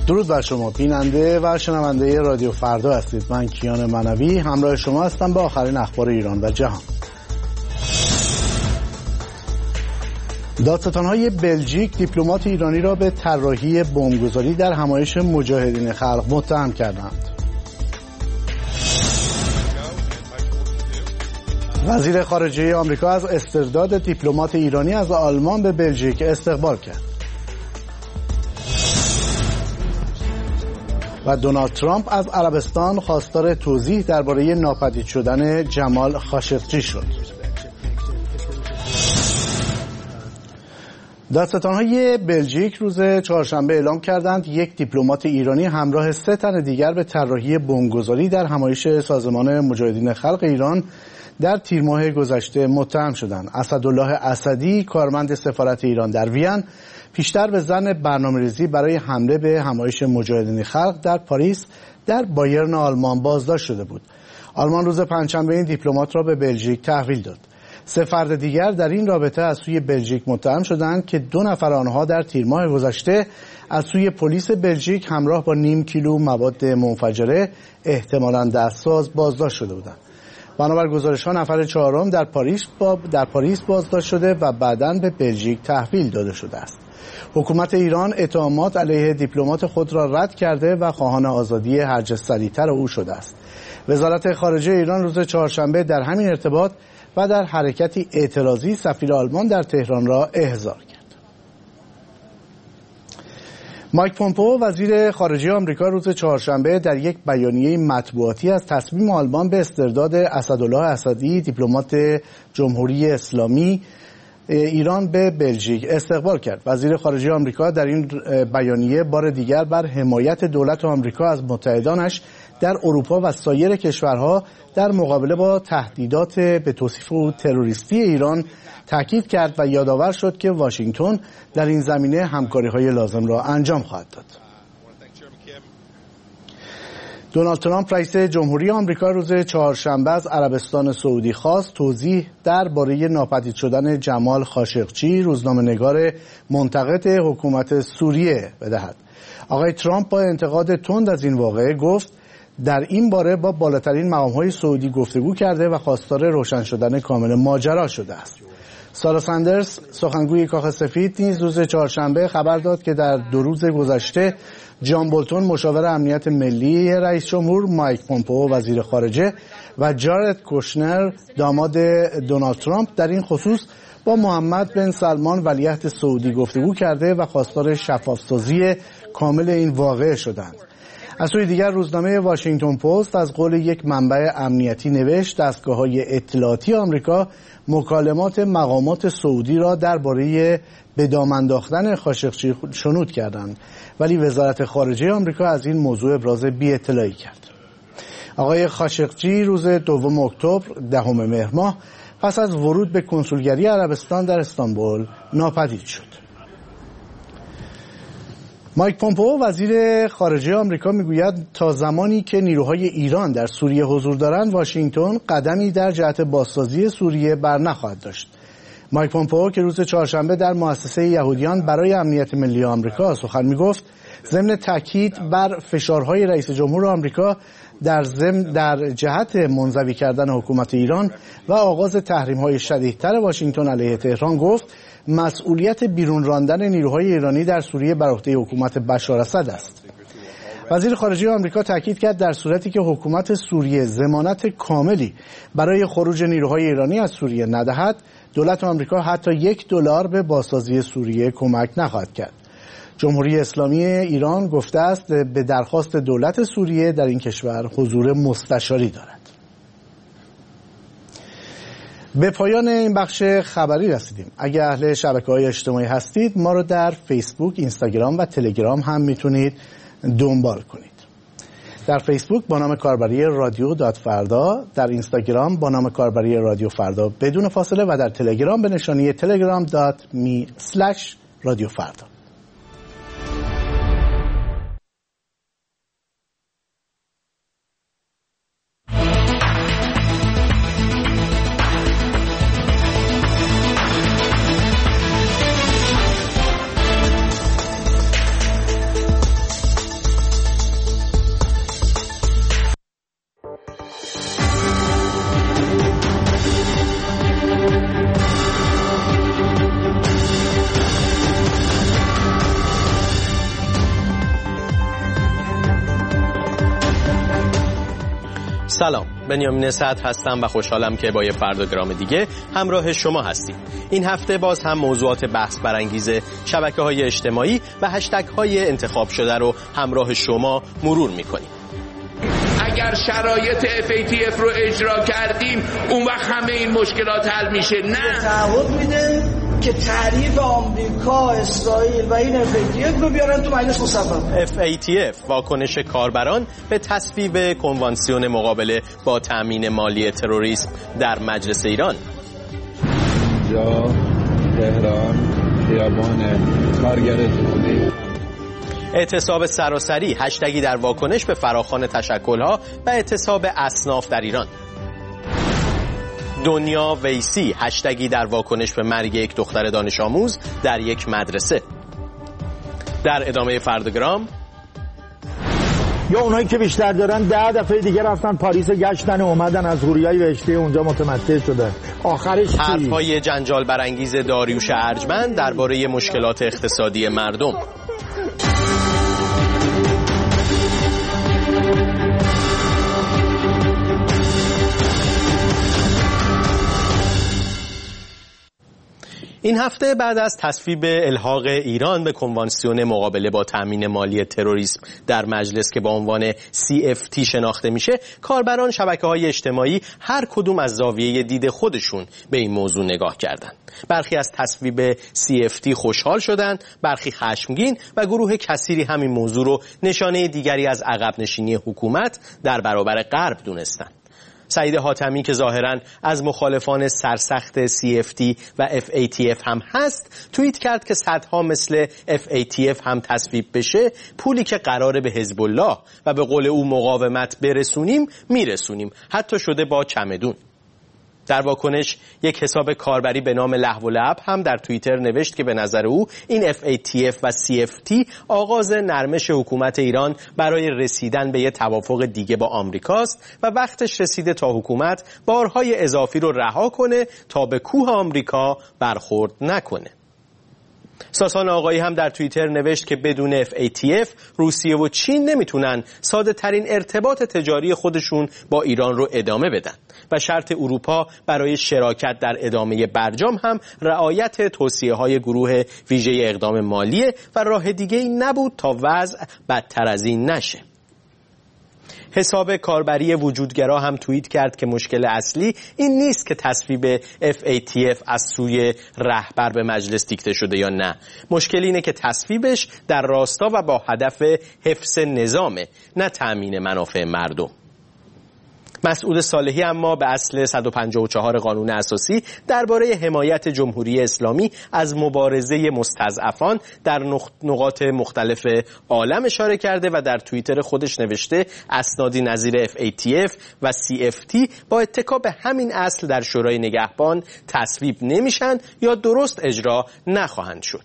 درود بر شما بیننده و شنونده رادیو فردا هستید. من کیان منوی همراه شما هستم با آخرین اخبار ایران و جهان. دادستان‌های بلژیک دیپلمات ایرانی را به طراحی بمبگذاری در همایش مجاهدین خلق متهم کردند. وزیر خارجه آمریکا از استرداد دیپلمات ایرانی از آلمان به بلژیک استقبال کرد. و دونالد ترامپ از عربستان خواستار توضیح درباره ناپدید شدن جمال خاشقچی شد. دادستان‌های بلژیک روز چهارشنبه اعلام کردند یک دیپلمات ایرانی همراه 3 تن دیگر به طراحی بمبگذاری در همایش سازمان مجاهدین خلق ایران در تیر ماه گذشته متهم شدند. اسدالله اسدی، کارمند سفارت ایران در وین، پیشتر به ظن برنامه‌ریزی برای حمله به همایش مجاهدین خلق در پاریس در بایرن آلمان بازداشت شده بود. آلمان روز پنجشنبه این دیپلمات را به بلژیک تحویل داد. 3 فرد دیگر در این رابطه از سوی بلژیک متهم شدند که 2 نفر آنها در تیر ماه گذشته از سوی پلیس بلژیک همراه با نیم کیلو مواد منفجره احتمالاً دستساز بازداشت شده بودند. بنابر گزارش‌ها نفر 4م در پاریس بازداشت شده و بعداً به بلژیک تحویل داده شده است. حکومت ایران اتهامات علیه دیپلمات خود را رد کرده و خواهان آزادی هرچه سریعتر او شده است. وزارت خارجه ایران روز چهارشنبه در همین ارتباط و در حرکتی اعتراضی سفیر آلمان در تهران را احضار کرد. مایک پومپئو وزیر خارجه آمریکا روز چهارشنبه در یک بیانیه مطبوعاتی از تصمیم آلمان به استرداد اسدالله اسدی دیپلمات جمهوری اسلامی ایران به بلژیک استقبال کرد. وزیر خارجه آمریکا در این بیانیه بار دیگر بر حمایت دولت آمریکا از متحدانش در اروپا و سایر کشورها در مقابله با تهدیدات به توصیف او تروریستی ایران تاکید کرد و یادآور شد که واشنگتن در این زمینه همکاری‌های لازم را انجام خواهد داد. دونالد ترامپ رئیس جمهوری آمریکا روز چهارشنبه از عربستان سعودی خواست توضیح درباره ناپدید شدن جمال خاشقچی، روزنامه‌نگار منتقد حکومت سوریه بدهد. آقای ترامپ با انتقاد تند از این واقعه گفت در این باره با بالاترین مقام‌های سعودی گفتگو کرده و خواستار روشن شدن کامل ماجرا شده است. سارا ساندرز، سخنگوی کاخ سفید، نیز روز چهارشنبه خبر داد که در 2 روز گذشته جان بولتون مشاور امنیت ملی رئیس جمهور، مایک پومپئو وزیر خارجه و جارد کوشنر داماد دونالد ترامپ در این خصوص با محمد بن سلمان ولیعهد سعودی گفتگو کرده و خواستار شفاف‌سازی کامل این واقعه شدند. از سوی دیگر روزنامه واشنگتن پست از قول یک منبع امنیتی نوشت دستگاه‌های اطلاعاتی آمریکا مکالمات مقامات سعودی را درباره به دام انداختن خاشقچی شنود کردند، ولی وزارت خارجه آمریکا از این موضوع ابراز بی‌اطلاعی کرد. آقای خاشقچی روز 2 اکتبر 10 مهر ماه پس از ورود به کنسولگری عربستان در استانبول ناپدید شد. مایک پومپئو وزیر خارجه آمریکا میگوید تا زمانی که نیروهای ایران در سوریه حضور دارند واشنگتن قدمی در جهت بازسازی سوریه بر نخواهد داشت. مایک پومپئو که روز چهارشنبه در مؤسسه یهودیان برای امنیت ملی آمریکا سخن میگفت ضمن تاکید بر فشارهای رئیس جمهور آمریکا در جهت منزوی کردن حکومت ایران و آغاز تحریم‌های شدیدتر واشنگتن علیه تهران گفت مسئولیت بیرون راندن نیروهای ایرانی در سوریه بر عهده حکومت بشار اسد است. وزیر خارجه آمریکا تاکید کرد در صورتی که حکومت سوریه ضمانت کاملی برای خروج نیروهای ایرانی از سوریه ندهد، دولت آمریکا حتی $1 به بازسازی سوریه کمک نخواهد کرد. جمهوری اسلامی ایران گفته است به درخواست دولت سوریه در این کشور حضور مستشاری دارد. به پایان این بخش خبری رسیدیم. اگر اهل شبکه‌های اجتماعی هستید ما رو در فیسبوک، اینستاگرام و تلگرام هم میتونید دنبال کنید. در فیسبوک با نام کاربری رادیو فردا، در اینستاگرام با نام کاربری رادیو فردا بدون فاصله و در تلگرام به نشانی telegram.me/رادیو فردا. سلام، بنیامین صدر هستم و خوشحالم که با یه فرداگرام دیگه همراه شما هستیم. این هفته باز هم موضوعات بحث برانگیز شبکه‌های اجتماعی و هشتگ‌های انتخاب شده رو همراه شما مرور می‌کنیم. اگر شرایط FATF رو اجرا کردیم اون وقت همه این مشکلات حل میشه. نه، تعهد میده که تعریف آمریکا، اسرائیل و این FATF رو بیارن تو مجلس مصوبه. FATF واکنش کاربران به تصویب کنوانسیون مقابله با تامین مالی تروریسم در مجلس ایران. اینجا تهران، خیابان کارگر جمهوری. اعتصاب سراسری، هشتگی در واکنش به فراخوان تشکل‌ها و اعتصاب اصناف در ایران. دنیا ویسی، هشتگی در واکنش به مرگ یک دختر دانش آموز در یک مدرسه. در ادامه فرداگرام، یا اونایی که بیشتر دارن 10 دفعه دیگه رفتن پاریس گشتن و اومدن از حوریای بهشتی اونجا متمتع شدن. آخرش چی؟ حرف‌های جنجال برانگیز داریوش ارجمند درباره مشکلات اقتصادی مردم. این هفته بعد از تصویب الحاق ایران به کنوانسیون مقابله با تامین مالی تروریسم در مجلس که با عنوان CFT شناخته میشه، کاربران شبکه‌های اجتماعی هر کدوم از زاویه دید خودشون به این موضوع نگاه کردند. برخی از تصویب CFT خوشحال شدند، برخی خشمگین و گروه کثیری همین موضوع رو نشانه دیگری از عقب نشینی حکومت در برابر غرب دونستند. سعید حاتمی که ظاهراً از مخالفان سرسخت CFT و FATF هم هست، توییت کرد که صدها مثل FATF هم تصویب بشه، پولی که قراره به حزب الله و به قول او مقاومت برسونیم میرسونیم، حتی شده با چمدون. در واکنش یک حساب کاربری به نام لهو و لعب هم در توییتر نوشت که به نظر او این FATF و CFT آغاز نرمش حکومت ایران برای رسیدن به یک توافق دیگه با آمریکاست و وقتش رسیده تا حکومت بارهای اضافی رو رها کنه تا به کوه آمریکا برخورد نکنه. ساسان آقایی هم در توییتر نوشت که بدون FATF روسیه و چین نمیتونن ساده ترین ارتباط تجاری خودشون با ایران رو ادامه بدن و شرط اروپا برای شراکت در ادامه برجام هم رعایت توصیه های گروه ویژه اقدام مالیه و راه دیگه‌ای نبود تا وضع بدتر از این نشه. حساب کاربری وجودگرا هم توییت کرد که مشکل اصلی این نیست که تصویب FATF از سوی رهبر به مجلس دیکته شده یا نه. مشکل اینه که تصویبش در راستا و با هدف حفظ نظامه، نه تأمین منافع مردم. مسعود صالحی اما به اصل 154 قانون اساسی درباره حمایت جمهوری اسلامی از مبارزه مستضعفان در نقاط مختلف عالم اشاره کرده و در توییتر خودش نوشته اسنادی نظیر FATF و CFT با اتکا به همین اصل در شورای نگهبان تصویب نمیشن یا درست اجرا نخواهند شد.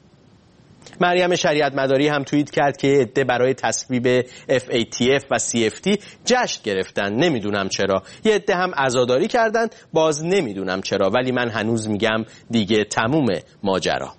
مریم شریعت مداری هم توییت کرد که عده برای تصویب FATF و CFT جشن گرفتن، نمیدونم چرا. یه عده هم عزاداری کردن، باز نمیدونم چرا، ولی من هنوز میگم دیگه تموم ماجرا.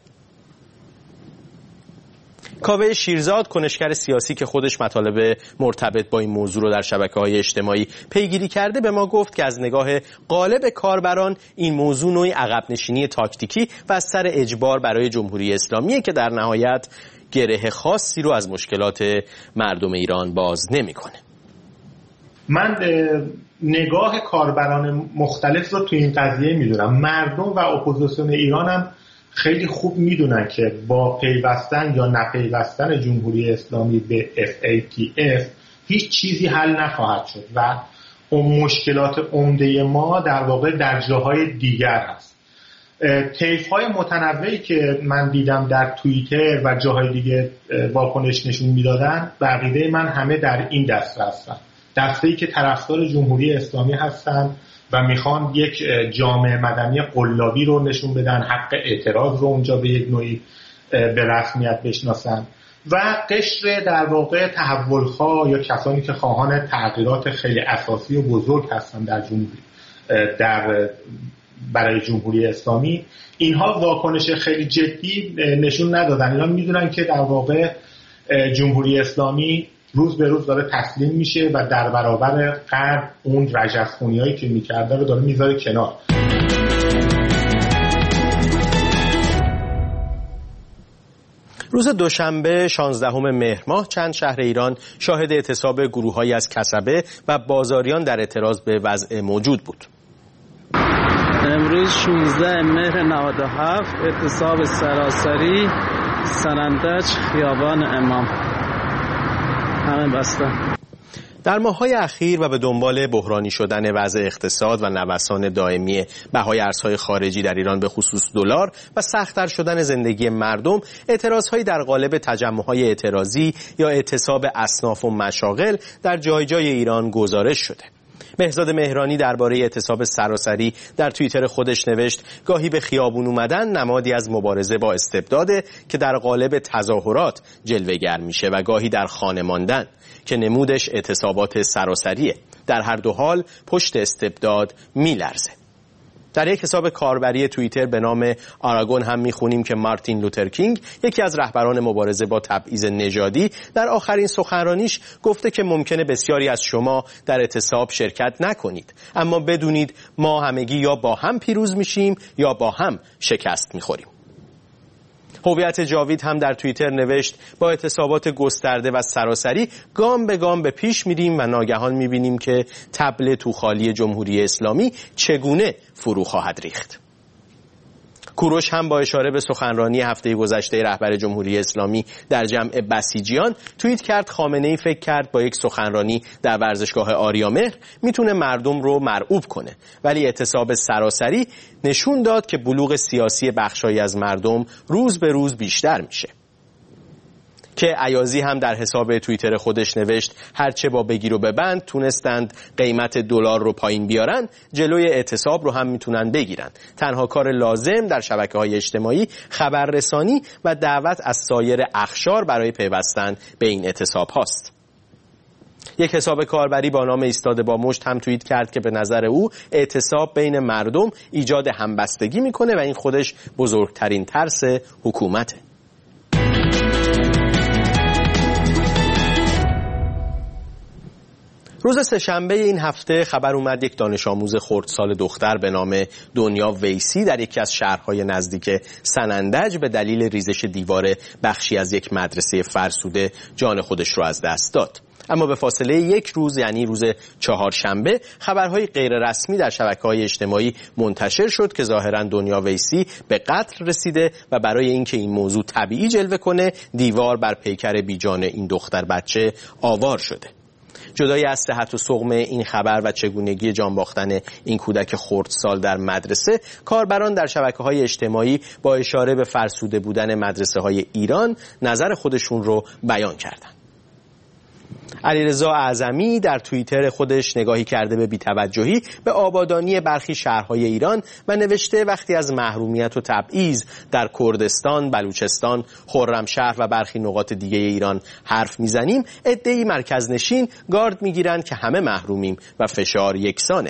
کاوه شیرزاد، کنشگر سیاسی که خودش مطالب مرتبط با این موضوع رو در شبکه‌های اجتماعی پیگیری کرده، به ما گفت که از نگاه غالب کاربران این موضوع نوعی عقب نشینی تاکتیکی و از سر اجبار برای جمهوری اسلامیه که در نهایت گره خاصی رو از مشکلات مردم ایران باز نمی‌کنه. من نگاه کاربران مختلف رو تو این قضیه می‌دونم. مردم و اپوزیسیون ایران هم خیلی خوب میدونن که با پیوستن یا نپیوستن جمهوری اسلامی به FATF هیچ چیزی حل نخواهد شد و اون مشکلات عمده ما در واقع در جاهای دیگر هست. طیف‌های متنوعی که من دیدم در توییتر و جاهای دیگه واکنش نشون میدادن، به عقیده من همه در این دسته هستن، دسته‌ای که طرفدار جمهوری اسلامی هستن و میخوان یک جامعه مدنی قلابی رو نشون بدن، حق اعتراض رو اونجا به یک نوعی به رسمیت بشناسن و قشر در واقع تحولخواه یا کسانی که خواهان تغییرات خیلی اساسی و بزرگ هستن برای جمهوری اسلامی، اینها واکنش خیلی جدی نشون ندادن. اینا میدونن که در واقع جمهوری اسلامی روز به روز داره تسلیم میشه و در برابر غرب اون رجزخونیایی که میکرده رو داره میذاره کنار. روز دوشنبه 16 مهر ماه چند شهر ایران شاهد اعتصاب گروه‌هایی از کسبه و بازاریان در اعتراض به وضع موجود بود. امروز 16 مهر 97 اعتصاب سراسری سنندج خیابان امام همه بسته. در ماه‌های اخیر و به دنبال بحرانی شدن وضع اقتصاد و نوسان دائمی بهای ارزهای خارجی در ایران به خصوص دلار و سخت‌تر شدن زندگی مردم، اعتراضهایی در قالب تجمع‌های اعتراضی یا اعتصاب اصناف و مشاغل در جای جای ایران گزارش شده. مهرزاد مهرانی درباره اعتصاب سراسری در توییتر خودش نوشت: گاهی به خیابون اومدن نمادی از مبارزه با استبداده که در قالب تظاهرات جلوه‌گر میشه و گاهی در خانه ماندن که نمودش اعتصابات سراسریه. در هر دو حال پشت استبداد میلرزه. در یک حساب کاربری توییتر به نام آراگون هم میخونیم که مارتین لوتر کینگ، یکی از رهبران مبارزه با تبعیض نژادی، در آخرین سخنرانیش گفته که ممکنه بسیاری از شما در اعتصاب شرکت نکنید، اما بدونید ما همگی یا با هم پیروز میشیم یا با هم شکست میخوریم. هویت جاوید هم در توییتر نوشت: با اعتصابات گسترده و سراسری گام به گام به پیش میریم و ناگهان میبینیم که طبل توخالی جمهوری اسلامی چگونه فرو خواهد ریخت. کوروش هم با اشاره به سخنرانی هفته گذشته رهبر جمهوری اسلامی در جمع بسیجیان توییت کرد: خامنه‌ای فکر کرد با یک سخنرانی در ورزشگاه آریامهر میتونه مردم رو مرعوب کنه، ولی اعتصاب سراسری نشون داد که بلوغ سیاسی بخشایی از مردم روز به روز بیشتر میشه. که ایازی هم در حساب توییتر خودش نوشت: هرچه با بگیر و ببند تونستند قیمت دلار رو پایین بیارن، جلوی اعتصاب رو هم میتونن بگیرن. تنها کار لازم در شبکه‌های اجتماعی خبررسانی و دعوت از سایر اقشار برای پیوستن به این اعتصاب هاست. یک حساب کاربری با نام ایستاده با مشت هم توییت کرد که به نظر او اعتصاب بین مردم ایجاد همبستگی میکنه و این خودش بزرگترین ترس حکومته. روز سه‌شنبه این هفته خبر اومد یک دانش آموز خردسال دختر به نام دنیا ویسی در یکی از شهرهای نزدیک سنندج به دلیل ریزش دیوار بخشی از یک مدرسه فرسوده جان خودش رو از دست داد. اما به فاصله یک روز، یعنی روز چهارشنبه، خبرهای غیر رسمی در شبکه‌های اجتماعی منتشر شد که ظاهراً دنیا ویسی به قتل رسیده و برای اینکه این موضوع طبیعی جلوه کنه، دیوار بر پیکر بیجان این دختر بچه آوار شده. جدای از صحت و سقم این خبر و چگونگی جان باختن این کودک خردسال در مدرسه، کاربران در شبکه‌های اجتماعی با اشاره به فرسوده بودن مدرسه‌های ایران نظر خودشون رو بیان کردند. علیرضا اعظمی در توییتر خودش نگاهی کرده به بی‌توجهی به آبادانی برخی شهرهای ایران و نوشته: وقتی از محرومیت و تبعیض در کردستان، بلوچستان، خرمشهر و برخی نقاط دیگه ایران حرف میزنیم، عده‌ای مرکزنشین گارد میگیرن که همه محرومیم و فشار یکسانه.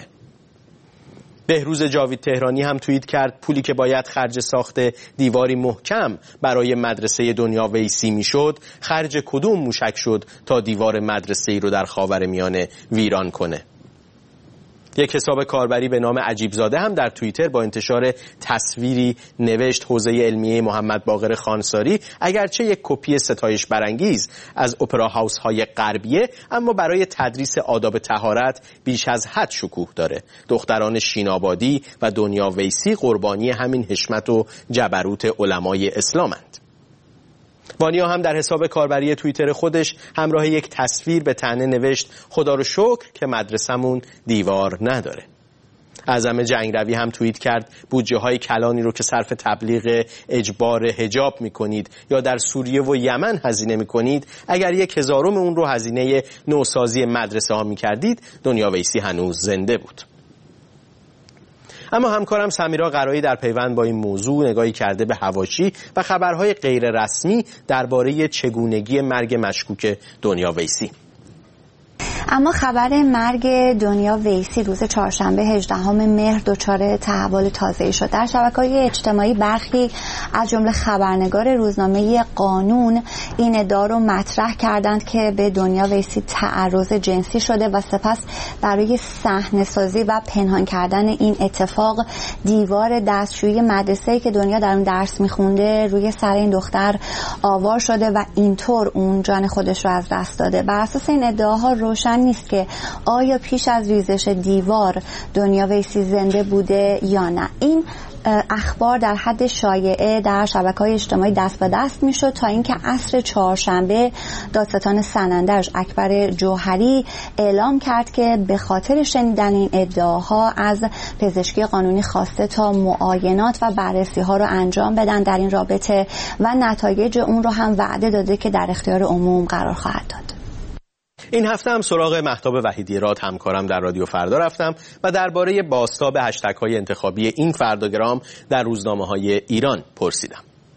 بهروز جاوید تهرانی هم توییت کرد: پولی که باید خرج ساخت دیواری محکم برای مدرسه دنیا ویسی میشد، خرج کدوم موشک شد تا دیوار مدرسه‌ای رو در خاورمیانه ویران کنه. یک حساب کاربری به نام عجیبزاده هم در توییتر با انتشار تصویری نوشت: حوزه علمیه محمد باقر خانساری اگرچه یک کپی ستایش برانگیز از اپرا هاوس های غربیه، اما برای تدریس آداب طهارت بیش از حد شکوه داره. دختران شینابادی و دنیا ویسی قربانی همین حشمت و جبروت علمای اسلامند. وانیا هم در حساب کاربری توییتر خودش همراه یک تصویر به طعنه نوشت: خدا رو شکر که مدرسمون دیوار نداره. اعظم جنگروی هم توییت کرد: بودجه های کلانی رو که صرف تبلیغ اجبار حجاب میکنید یا در سوریه و یمن هزینه میکنید، اگر 1/1000 اون رو هزینه نوسازی مدرسه ها میکردید، دنیا ویسی هنوز زنده بود. اما همکارم سمیرا قرایی در پیوند با این موضوع نگاهی کرده به حواشی و خبرهای غیر رسمی درباره چگونگی مرگ مشکوک دنیا ویسی. اما خبر مرگ دنیا ویسی روز چهارشنبه 18 مهر دچار تحول تازه‌ای شد. در شبکه‌های اجتماعی برخی از جمله خبرنگار روزنامه قانون این ادعا رو مطرح کردند که به دنیا ویسی تعرض جنسی شده و سپس برای صحنه‌سازی و پنهان کردن این اتفاق دیوار دستشویی مدرسه‌ای که دنیا در اون درس می‌خونده روی سر این دختر آوار شده و اینطور اون جان خودش رو از دست داده. بر اساس این ادعاها روشن نیست که آیا پیش از ریزش دیوار دنیا ویسی زنده بوده یا نه. این اخبار در حد شایعه در شبکه‌های اجتماعی دست به دست میشد تا اینکه عصر چهارشنبه دادستان سنندج اکبر جوهری اعلام کرد که به خاطر شنیدن این ادعاها از پزشکی قانونی خواسته تا معاینات و بررسی‌ها رو انجام بدن در این رابطه و نتایج اون رو هم وعده داده که در اختیار عموم قرار خواهد داد. این هفته هم سراغ مهتاب وحیدی راد همکارم در رادیو فردا رفتم و درباره بازتاب هشتگ‌های انتخابی این فرداگرام در روزنامه‌های ایران پرسیدم.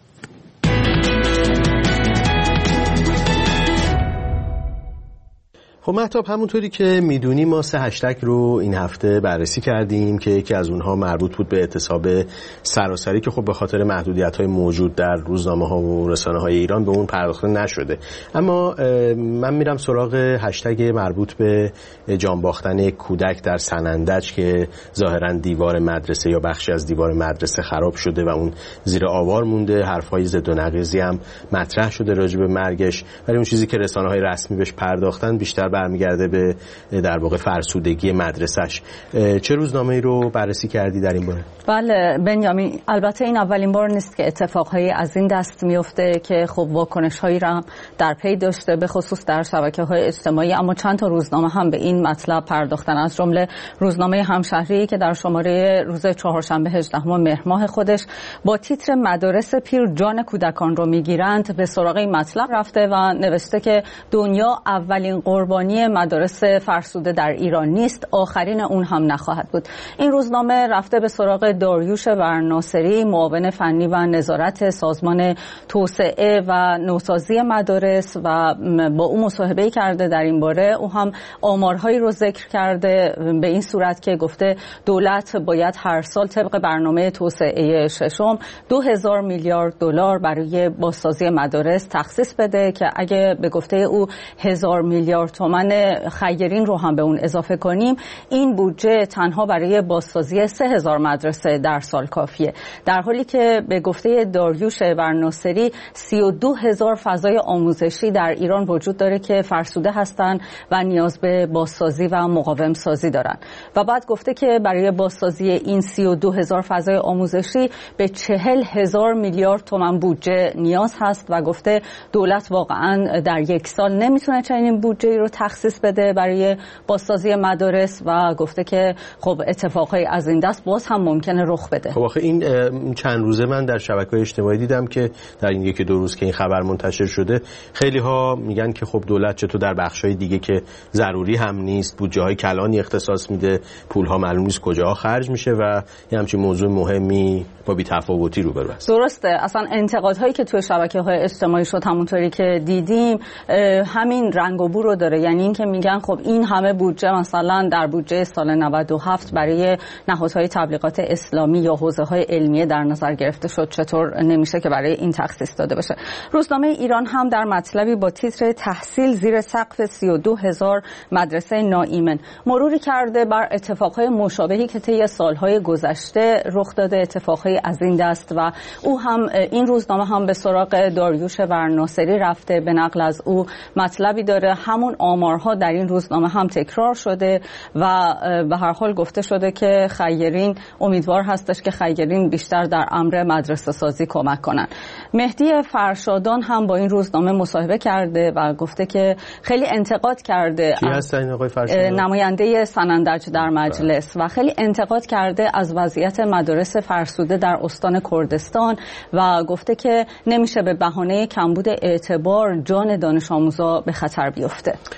خب مهتاب، همونطوری که میدونی ما 3 هشتگ رو این هفته بررسی کردیم که یکی از اونها مربوط بود به اعتصاب سراسری که خب به خاطر محدودیت‌های موجود در روزنامه‌ها و رسانه‌های ایران به اون پرداخته نشده. اما من میرم سراغ هشتگ مربوط به جان باختن کودک در سنندج که ظاهراً دیوار مدرسه یا بخشی از دیوار مدرسه خراب شده و اون زیر آوار مونده. حرف‌های ضد و نقیضی هم مطرح شده راجع به مرگش، ولی اون چیزی که رسانه‌های رسمی بهش پرداختن بیشتر برمیگرده به در واقع فرسودگی مدرسه‌اش. چه روزنامه‌ای رو بررسی کردی در این باره؟ بله بنیامین، البته این اولین بار نیست که اتفاقهایی از این دست میفته که خب واکنش‌هایی را در پی داشته، به خصوص در شبکه‌های اجتماعی، اما چند تا روزنامه هم به این مطلب پرداختن، از جمله روزنامه همشهری که در شماره روز چهارشنبه 18 مهر ماه خودش با تیتر مدارس پیر جان کودکان رو میگیرند به سراغ این مطلب رفته و نوشته که دنیا اولین قربانی مدارس فرسوده در ایران نیست، آخرین اون هم نخواهد بود. این روزنامه رفته به سراغ داریوش ورناصری، معاون فنی و نظارت سازمان توسعه و نوسازی مدارس، و با او مصاحبه کرده در این باره. او هم آمارهایی رو ذکر کرده به این صورت که گفته دولت باید هر سال طبق برنامه توسعه ششم 2000 میلیارد دلار برای بازسازی مدارس تخصیص بده که اگه به گفته او 1000 میلیارد تومان خیرین رو هم به اون اضافه کنیم، این بودجه تنها برای بازسازی 3000 مدرسه در سال کافیه. در حالی که به گفته داریوش ورناصری 32000 فضای آموزشی در ایران وجود داره که فرسوده هستن و نیاز به بازسازی و مقاوم سازی دارن. و بعد گفته که برای بازسازی این 32000 فضای آموزشی به 40000 میلیارد تومان بودجه نیاز هست و گفته دولت واقعا در یک سال نمیتونه چنین بودجه رو تخصیص بده برای بازسازی مدارس و گفته که خب اتفاقای از این دست باز هم ممکنه رخ بده. خب آخه این چند روزه من در شبکه‌های اجتماعی دیدم که در این 1-2 روز که این خبر منتشر شده خیلی ها میگن که خب دولت چطور در بخش‌های دیگه که ضروری هم نیست بودجه‌های کلانی اختصاص میده، پول‌ها معلوم نیست کجاها خرج میشه و یه همچین موضوع مهمی با بی‌تفاوتی روبرو است. درسته، اصلا انتقادهایی که توی شبکه‌های اجتماعی شد همونطوری که دیدیم همین رنگ و بو رو داره، یعنی این که میگن خب این همه بودجه مثلا در بودجه سال 97 برای نهادهای تبلیغات اسلامی یا حوزه‌های علمیه در نظر گرفته شد، چطور نمیشه که برای این تخصیص داده بشه؟ روزنامه ایران هم در مطلبی با تیتر تحصیل زیر سقف 32000 مدرسه ناایمن مروری کرده بر اتفاقهای مشابهی که طی سالهای گذشته رخ داده، اتفاقهای از این دست، و او هم این روزنامه هم به سراغ داریوش ورناصری رفته، به نقل از او مطلبی داره، همون آمارها در این روزنامه هم تکرار شده و به هر حال گفته شده که خیرین امیدوار هستش که خیرین بیشتر در امر مدرسه سازی کمک کنن. مهدی فرشادان هم با این روزنامه مصاحبه کرده و گفته که خیلی انتقاد کرده، کی هستن آقای فرشادان؟ نماینده سنندج در مجلس، و خیلی انتقاد کرده از وضعیت مدارس فرسوده در استان کردستان و گفته که نمیشه به بهانه کمبود اعتبار جان دانش آموزا به خطر بیفته.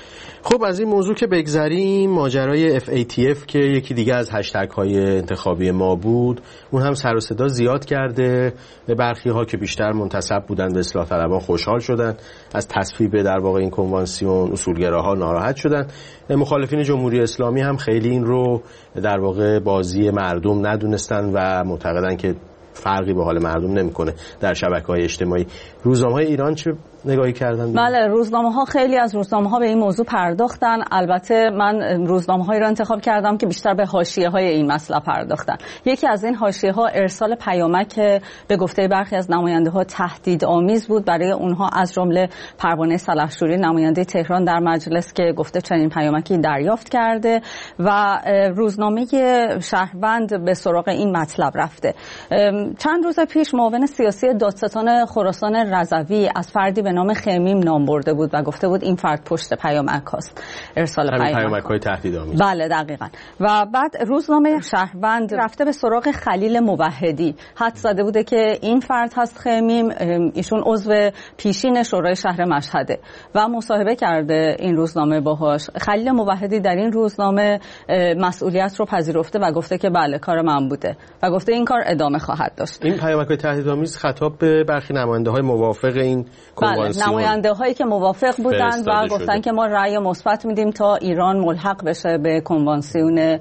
خب از این موضوع که بگذریم، ماجرای FATF که یکی دیگه از هشتگ های انتخابی ما بود، اون هم سر و صدا زیاد کرده. به برخی ها که بیشتر منتسب بودن به اصلاح طلبان خوشحال شدن، از تصویب در واقع این کنوانسیون اصولگراها ناراحت شدن. مخالفین جمهوری اسلامی هم خیلی این رو در واقع بازی مردم ندونستن و معتقدن که فرقی به حال مردم نمیکنه در شبکه‌های اجتماعی. روزنامه‌های ایران چه نگاهی کردن؟ بله، روزنامه‌ها، خیلی از روزنامه‌ها به این موضوع پرداختن. البته من روزنامه‌هایی را انتخاب کردم که بیشتر به حاشیه‌های این مسئله پرداختن. یکی از این حاشیه‌ها ارسال پیامک به گفته برخی از نماینده‌ها تهدیدآمیز بود برای اونها، از جمله پروانه سلحشوری نماینده تهران در مجلس که گفته چنین پیامکی دریافت کرده و روزنامه شهروند به سراغ این مطلب رفته. چند روز پیش معاون سیاسی دادستان خراسان رضوی از فردی به نام خمیم نام برده بود و گفته بود این فرد پشت پیامک هاست، ارسال پیامک‌های تهدیدآمیز. بله دقیقاً. و بعد روزنامه شهروند رفته به سراغ خلیل موحدی، حد زده بوده که این فرد هست خمیم، ایشون عضو پیشین شورای شهر مشهده و مصاحبه کرده این روزنامه باهاش. خلیل موحدی در این روزنامه مسئولیت رو پذیرفته و گفته که بله کار من بوده و گفته این کار ادامه خواهد داشت. این پیامک‌های تهدیدآمیز خطاب به برخی نماینده‌های موافق این کنوانسیون، نماینده‌هایی که موافق بودند و گفتن که ما رأی مثبت میدیم تا ایران ملحق بشه به کنوانسیون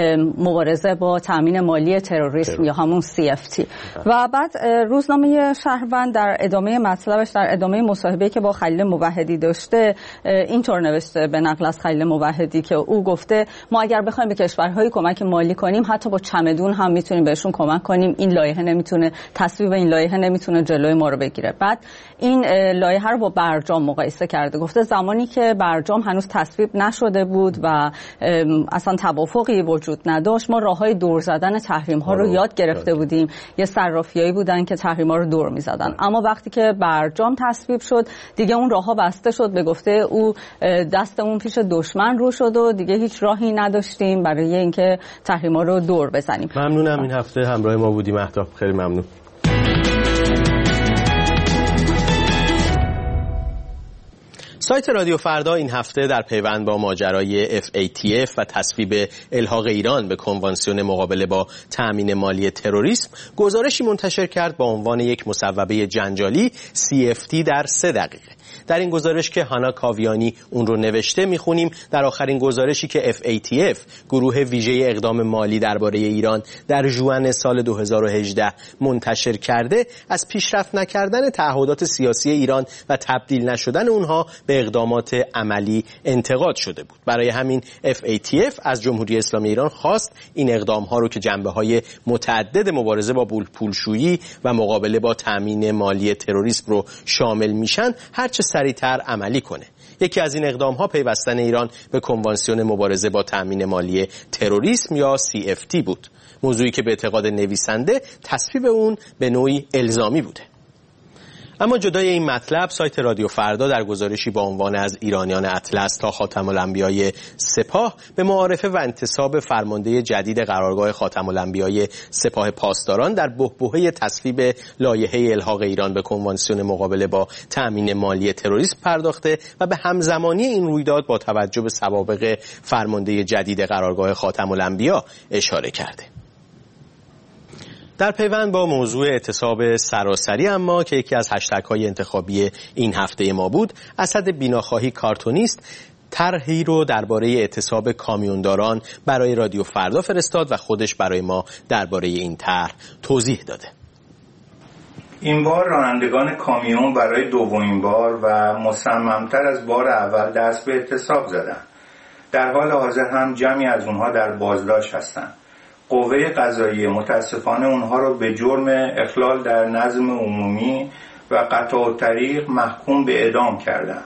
مبارزه با تامین مالی تروریسم یا همون CFT. و بعد روزنامه شهروند در ادامه مطلبش، در ادامه مصاحبه‌ای که با خلیل موحدی داشته، اینطور نوشته به نقل از خلیل موحدی که او گفته ما اگر بخوایم به کشورهای کمک مالی کنیم حتی با چمدون هم میتونیم بهشون کمک کنیم، این لایحه نمیتونه، تصویب این لایحه نمیتونه جلوی ما رو بگیره. بعد این لایحه رو با برجام مقایسه کرده، گفته زمانی که برجام هنوز تصویب نشده بود و اصلا توافقی وجود نداشت، ما راههای دور زدن تحریم ها رو یاد گرفته بودیم، یه صرافیایی بودن که تحریم ها رو دور میزدن، اما وقتی که برجام تصویب شد دیگه اون راهها بسته شد. به گفته او دستمون پیش دشمن رو شد و دیگه هیچ راهی نداشتیم برای اینکه تحریم ها رو دور بزنیم. ممنونم این هفته همراه ما بودیم مهتاب، خیلی ممنون. سایت رادیو فردا این هفته در پیوند با ماجرای FATF و تصویب الحاق ایران به کنوانسیون مقابله با تأمین مالی تروریسم گزارشی منتشر کرد با عنوان یک مصوبه جنجالی CFT در 3 دقیقه. در این گزارش که هانا کاویانی اون رو نوشته میخونیم در آخرین گزارشی که FATF گروه ویژه اقدام مالی درباره ایران در ژوئن سال 2018 منتشر کرده، از پیشرفت نکردن تعهدات سیاسی ایران و تبدیل نشدن اونها به اقدامات عملی انتقاد شده بود. برای همین FATF از جمهوری اسلامی ایران خواست این اقدام‌ها رو که جنبه‌های متعدد مبارزه با پولشویی و مقابله با تامین مالی تروریسم رو شامل میشن هرچه سریعتر عملی کنه. یکی از این اقدام‌ها پیوستن ایران به کنوانسیون مبارزه با تامین مالی تروریسم یا CFT بود، موضوعی که به اعتقاد نویسنده تصویب اون به نوعی الزامی بوده. اما جدای این مطلب، سایت رادیو فردا در گزارشی با عنوان از ایرانیان اطلس تا خاتم الانبیای سپاه به معارفه و انتصاب فرمانده جدید قرارگاه خاتم الانبیای سپاه پاسداران در بحبوحه تصویب لایحه الحاق ایران به کنوانسیون مقابله با تأمین مالی تروریسم پرداخته و به همزمانی این رویداد با توجه به سوابق فرمانده جدید قرارگاه خاتم الانبیا اشاره کرده. در پیوند با موضوع اعتصاب سراسری اما که یکی از هشتگ‌های انتخابی این هفته ما بود، اسد بیناخواهی کارتونیست طرحی رو درباره اعتصاب کامیونداران برای رادیو فردا فرستاد و خودش برای ما درباره این طرح توضیح داده. این بار رانندگان کامیون برای دومین بار و مصممتر از بار اول دست به اعتصاب زدند. در حال حاضر هم جمعی از اونها در بازداشت هستند. قوه قضاییه متاسفانه اونها رو به جرم اخلال در نظم عمومی و قطع الطریق محکوم به اعدام کردند.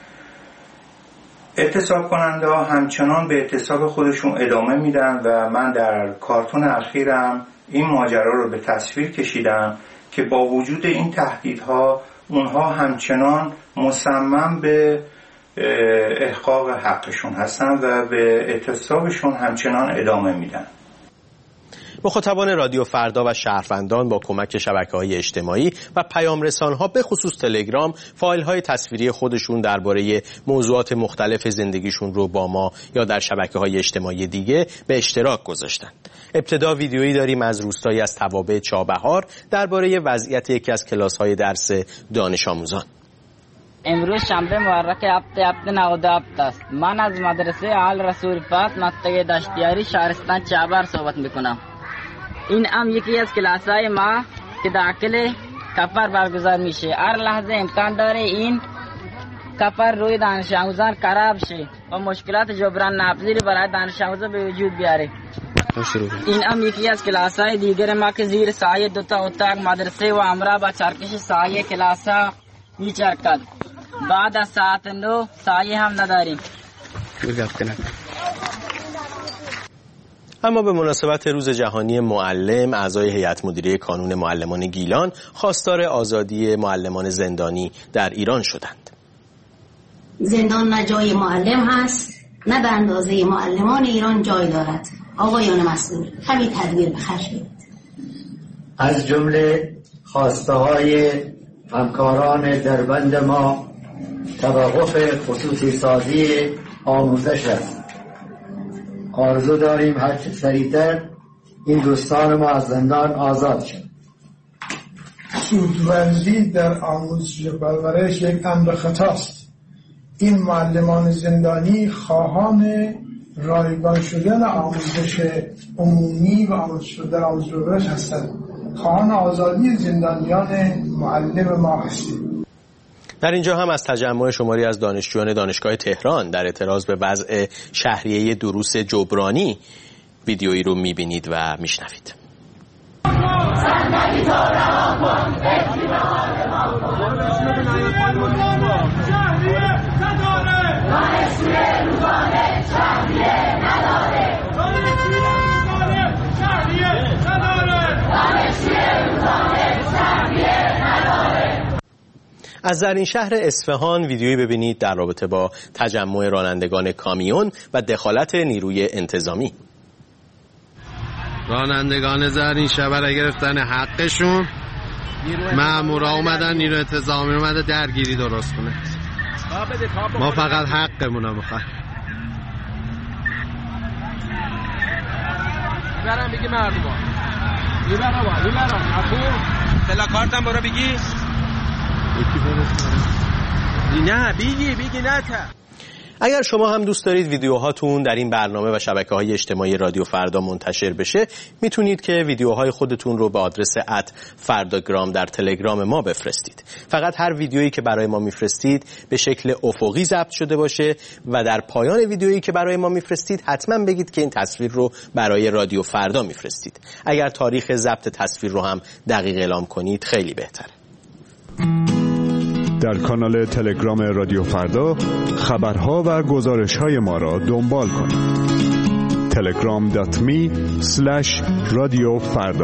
اعتصاب کننده ها همچنان به اعتصاب خودشون ادامه میدن و من در کارتون اخیرم این ماجرا رو به تصویر کشیدم که با وجود این تهدیدها اونها همچنان مصمم به احقاق حقشون هستن و به اعتصابشون همچنان ادامه میدن. مخاطبان رادیو فردا و شهروندان با کمک شبکه‌های اجتماعی و پیام‌رسان‌ها به خصوص تلگرام فایل‌های تصویری خودشون درباره موضوعات مختلف زندگیشون رو با ما یا در شبکه‌های اجتماعی دیگه به اشتراک گذاشتن. ابتدا ویدیویی داریم از روستایی از توابع چابهار درباره وضعیت یکی از کلاس‌های درس دانش آموزان. امروز شنبه مورخ هفته 97 است. من از مدرسه آل رسول پاک مقطع دشتیاری شهرستان چابهار صحبت میکنم. این هم یکی از کلاس‌های ما که داخل کفر برگزار میشه. هر لحظه امکان داره این کفر روی دانش آموزان خراب شه و مشکلات جبران ناپذیری برای دانش آموزان به وجود بیاره. این هم یکی از کلاس‌های دیگر ما که زیر سایه دوتا اتاق مدرسه و همراه با چرخش سایه کلاس‌ها میچرخد. بعد از ساعت 9 سایه هم نداریم. اما به مناسبت روز جهانی معلم، اعضای هیئت مدیره کانون معلمان گیلان خواستار آزادی معلمان زندانی در ایران شدند. زندان نه جای معلم هست، نه به اندازه معلمان ایران جای دارد. آقایان مسئول، همین تدبیر بخرید. از جمله خواسته های همکاران دربند ما توقف خصوصی سازی آموزش است. آرزو داریم هر چه سریعتر این دوستان ما از زندان آزاد شد. سودمندی در آموزش و پرورش یک امر خطاست. این معلمان زندانی خواهان رایگان شدن آموزش عمومی و آموزش در آموزش و پرورش هستند. خواهان آزادی زندانیان معلم ما هستیم. در اینجا هم از تجمع شماری از دانشجویان دانشگاه تهران در اعتراض به وضع شهریه دروس جبرانی ویدیویی رو میبینید و میشنوید. از زرین شهر اصفهان ویدیویی ببینید در رابطه با تجمع رانندگان کامیون و دخالت نیروی انتظامی. رانندگان زرین شهر برای گرفتن حقشون مامورا اومدن، نیروی انتظامی اومده درگیری درست کنه. ما فقط حقمون رو میخوایم. برام بگی مردم میبرم تلاکارتم برو بگی نه بگی نه تا. اگر شما هم دوست دارید ویدیوهاتون در این برنامه و شبکه‌های اجتماعی رادیو فردا منتشر بشه، میتونید که ویدیوهای خودتون رو به آدرس @فرداگرام در تلگرام ما بفرستید. فقط هر ویدیویی که برای ما میفرستید به شکل افقی ضبط شده باشه و در پایان ویدیویی که برای ما میفرستید حتما بگید که این تصویر رو برای رادیو فردا میفرستید. اگر تاریخ ضبط تصویر رو هم دقیق اعلام کنید خیلی بهتره. در کانال تلگرام رادیو فردا خبرها و گزارش‌های ما را دنبال کنید. telegram.me/رادیو فردا.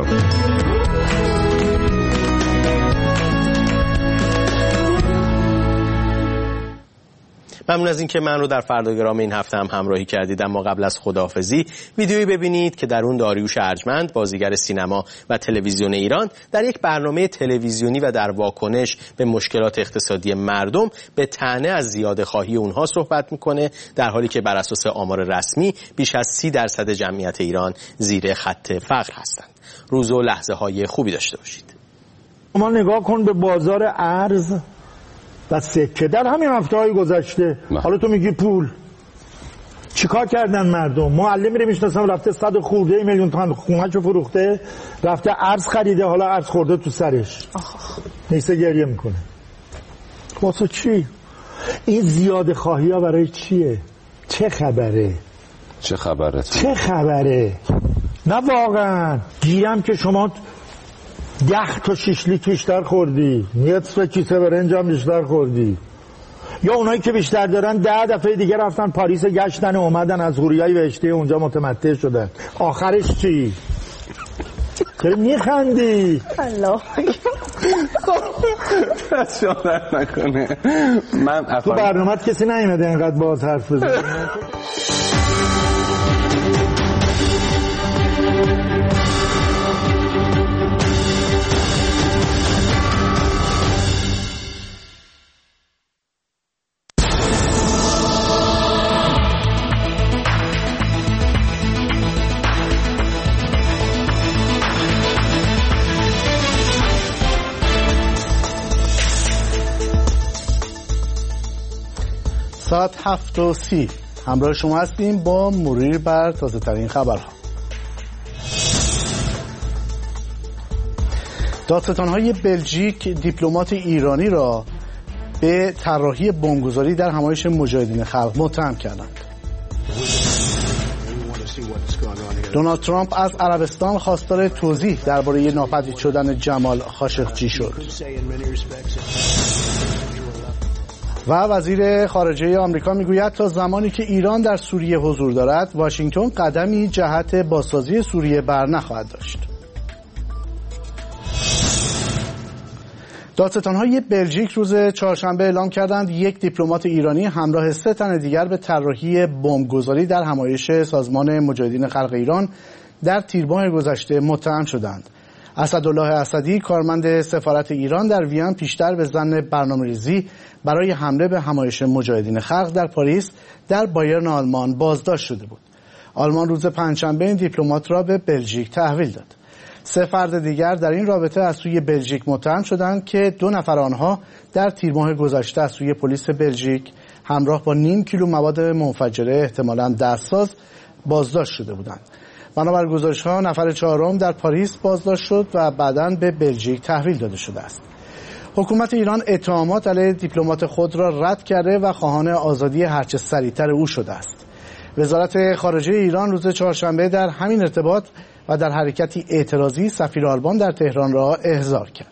ممنون از اینکه من رو در فرداگرام این هفته هم همراهی کردید. اما قبل از خداحافظی ویدیویی ببینید که در اون داریوش ارجمند، بازیگر سینما و تلویزیون ایران، در یک برنامه تلویزیونی و در واکنش به مشکلات اقتصادی مردم به طعنه از زیاده‌خواهی اونها صحبت میکنه، در حالی که بر اساس آمار رسمی بیش از 30% جمعیت ایران زیر خط فقر هستند. روز و لحظه های خوبی داشته باشید. ما نگاه کن به بازار ارز و سکه در همین هفته‌های گذشته. حالا تو میگی پول چیکار کردن مردم؟ معلمی رو میشناسم رفته 100 خورده میلیون تومان خونه‌شو فروخته، رفته ارز خریده، حالا ارز خورده تو سرش، نیسته گریه میکنه. واسه چی؟ این زیاده خواهی ها برای چیه؟ چه خبره؟ چه خبره؟ نه واقعا گیرم که شما 10 تا 6 لیتر بیشتر خوردی، نصف کیسه برنج هم بیشتر خوردی. یا اونایی که بیشتر دارن 10 دفعه دیگه رفتن پاریس گشتن و اومدن از حوریای بهشتی اونجا متمتع شدن. آخرش چی؟ چرا میخندی؟ الله شادر نکنه. من تو برنامه‌ت کسی نیومده اینقدر باز حرف بزنه. ساعت 7:30 همراه شما هستیم با مرور بر تازه ترین خبرها. دادستان‌های بلژیک دیپلمات ایرانی را به طراحی بمبگذاری در همایش مجاهدین خلق متهم کردند. دونالد ترامپ از عربستان خواستار توضیح درباره ناپدید شدن جمال خاشقچی شد. و وزیر خارجه آمریکا میگوید تا زمانی که ایران در سوریه حضور دارد، واشنگتن قدمی جهت بازسازی سوریه بر نخواهد داشت. دادستان‌های بلژیک روز چهارشنبه اعلام کردند یک دیپلمات ایرانی همراه 3 تن دیگر به طراحی بمبگذاری در همایش سازمان مجاهدین خلق ایران در تیر ماه گذشته متهم شدند. اسدالله اسدی کارمند سفارت ایران در وین پیشتر به ظن برنامه‌ریزی برای حمله به همایش مجاهدین خلق در پاریس در بایرن آلمان بازداشت شده بود. آلمان روز پنجشنبه این دیپلمات را به بلژیک تحویل داد. 3 فرد دیگر در این رابطه از سوی بلژیک متهم شدند که 2 نفر آنها در تیر ماه گذشته از سوی پلیس بلژیک همراه با نیم کیلو مواد منفجره احتمالاً دستساز بازداشت شده بودند. بنابر گزارش‌ها نفر 4م در پاریس بازداشت شد و بعداً به بلژیک تحویل داده شده است. حکومت ایران اتهامات علیه دیپلمات خود را رد کرده و خواهان آزادی هرچه سریعتر او شده است. وزارت خارجه ایران روز چهارشنبه در همین ارتباط و در حرکتی اعتراضی سفیر آلمان در تهران را احضار کرد.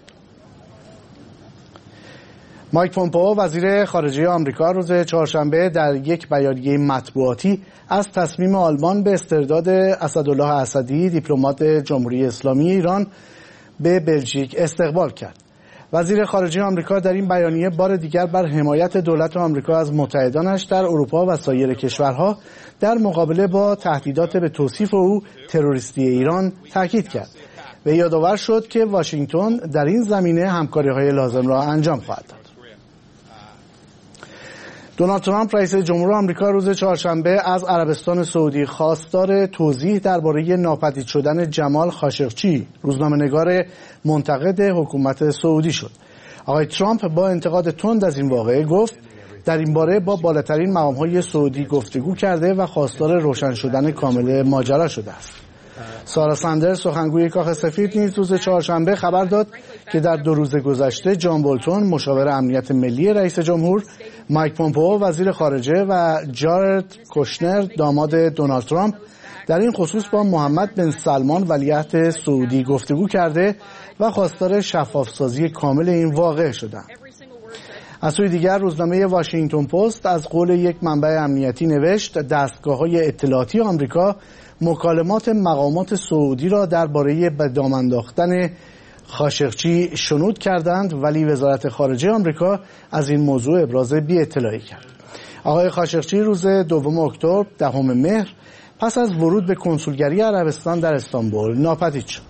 مایک پومپئو وزیر خارجه آمریکا روز چهارشنبه در یک بیانیه مطبوعاتی از تصمیم آلمان به استرداد اسدالله اسدی دیپلمات جمهوری اسلامی ایران به بلژیک استقبال کرد. وزیر خارجه آمریکا در این بیانیه بار دیگر بر حمایت دولت آمریکا از متحدانش در اروپا و سایر کشورها در مقابله با تهدیدات به توصیف او تروریستی ایران تاکید کرد و یادآور شد که واشنگتن در این زمینه همکاری‌های لازم را انجام خواهد داد. دونالد ترامپ رئیس جمهور آمریکا روز چهارشنبه از عربستان سعودی خواستار توضیح درباره ناپدید شدن جمال خاشقچی، روزنامه‌نگار منتقد حکومت سعودی شد. آقای ترامپ با انتقاد تند از این واقعه گفت در این باره با بالاترین مقام‌های سعودی گفتگو کرده و خواستار روشن شدن کامل ماجرا شده است. سارا ساندرز سخنگوی کاخ سفید نیز روز چهارشنبه خبر داد که در 2 روز گذشته جان بولتون مشاور امنیت ملی رئیس جمهور، مایک پومپئو وزیر خارجه و جارد کوشنر داماد دونالد ترامپ در این خصوص با محمد بن سلمان ولیعهد سعودی گفتگو کرده و خواستار شفافسازی کامل این واقعه شدند. از سوی دیگر روزنامه واشنگتن پست از قول یک منبع امنیتی نوشت دستگاه‌های اطلاعاتی آمریکا مکالمات مقامات سعودی را درباره به دام انداختن خاشقچی شنود کردند، ولی وزارت خارجه آمریکا از این موضوع ابراز بی‌اطلاعی کرد. آقای خاشقچی روز 2 اکتبر 10 مهر پس از ورود به کنسولگری عربستان در استانبول ناپدید شد.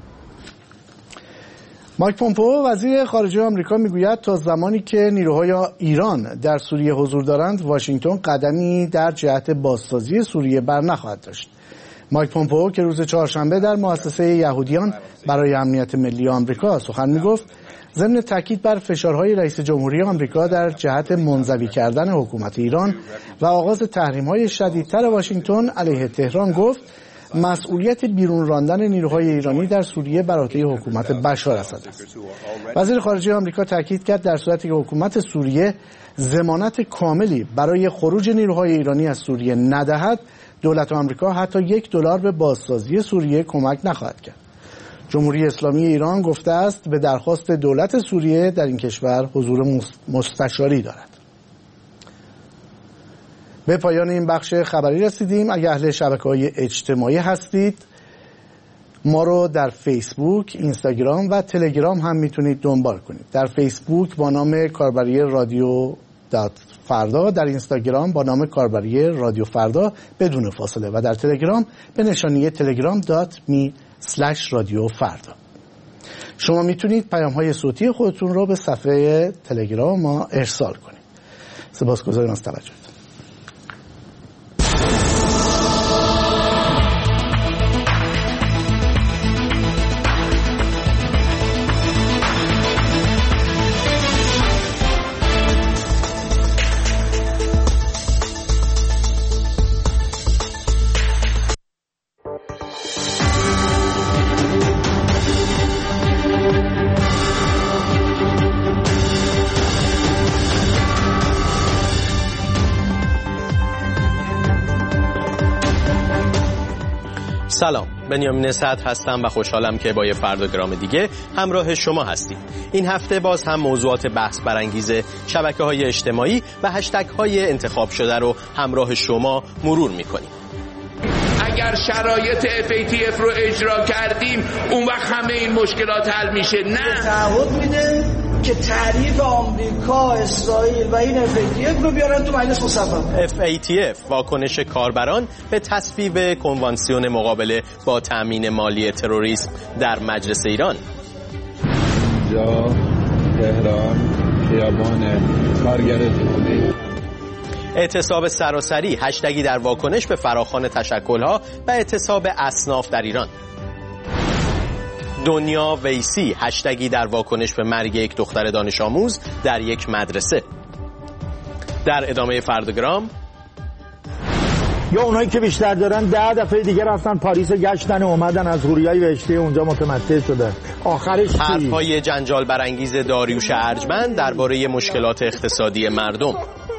مایک پومپئو وزیر خارجه آمریکا میگوید تا زمانی که نیروهای ایران در سوریه حضور دارند، واشنگتن قدمی در جهت بازسازی سوریه بر نخواهد داشت. مایک پومپئو که روز چهارشنبه در مؤسسه یهودیان برای امنیت ملی آمریکا سخن میگفت، ضمن تاکید بر فشارهای رئیس جمهوری آمریکا در جهت منزوی کردن حکومت ایران و آغاز تحریم‌های شدیدتر واشنگتن علیه تهران گفت مسئولیت بیرون راندن نیروهای ایرانی در سوریه بر عهده حکومت بشار اسد است. وزیر خارجه آمریکا تاکید کرد در صورتی که حکومت سوریه ضمانت کاملی برای خروج نیروهای ایرانی از سوریه ندهد، دولت آمریکا حتی $1 به بازسازی سوریه کمک نخواهد کرد. جمهوری اسلامی ایران گفته است به درخواست دولت سوریه در این کشور حضور مستشاری دارد. به پایان این بخش خبری رسیدیم. اگر اهل شبکه‌های اجتماعی هستید ما رو در فیسبوک، اینستاگرام و تلگرام هم میتونید دنبال کنید. در فیسبوک با نام کاربری رادیو فردا، در اینستاگرام با نام کاربری رادیو فردا بدون فاصله و در تلگرام به نشانی telegram.me/رادیو فردا. شما میتونید پیام‌های صوتی خودتون رو به صفحه تلگرام ما ارسال کنید. سپاسگزارم از توجهتون. سلام، بنیامین صدر هستم و خوشحالم که با یه فرداگرام دیگه همراه شما هستیم. این هفته باز هم موضوعات بحث برانگیز شبکه‌های اجتماعی و هشتگ‌های انتخاب شده رو همراه شما مرور می‌کنیم. اگر شرایط FATF رو اجرا کردیم اون وقت همه این مشکلات حل میشه. نه، تعهد میده که تعریف آمریکا، اسرائیل و این FATF رو بیارن تو مجلس مصوبه. FATF واکنش کاربران به تصویب کنوانسیون مقابله با تامین مالی تروریسم در مجلس ایران. اینجا تهران، خیابان کارگر جمهوری. اعتصاب سراسری، هشتگی در واکنش به فراخوان تشکل‌ها و اعتصاب اصناف در ایران. دنیا ویسی، هشتگی در واکنش به مرگ یک دختر دانش آموز در یک مدرسه. در ادامه فرداگرام، یا اونایی که بیشتر دارن 10 دفعه دیگه رفتن پاریس گشتن و اومدن از حوریای بهشتی اونجا متمتع شدن. آخرش حرف‌های جنجال برانگیز داریوش ارجمند درباره مشکلات اقتصادی مردم.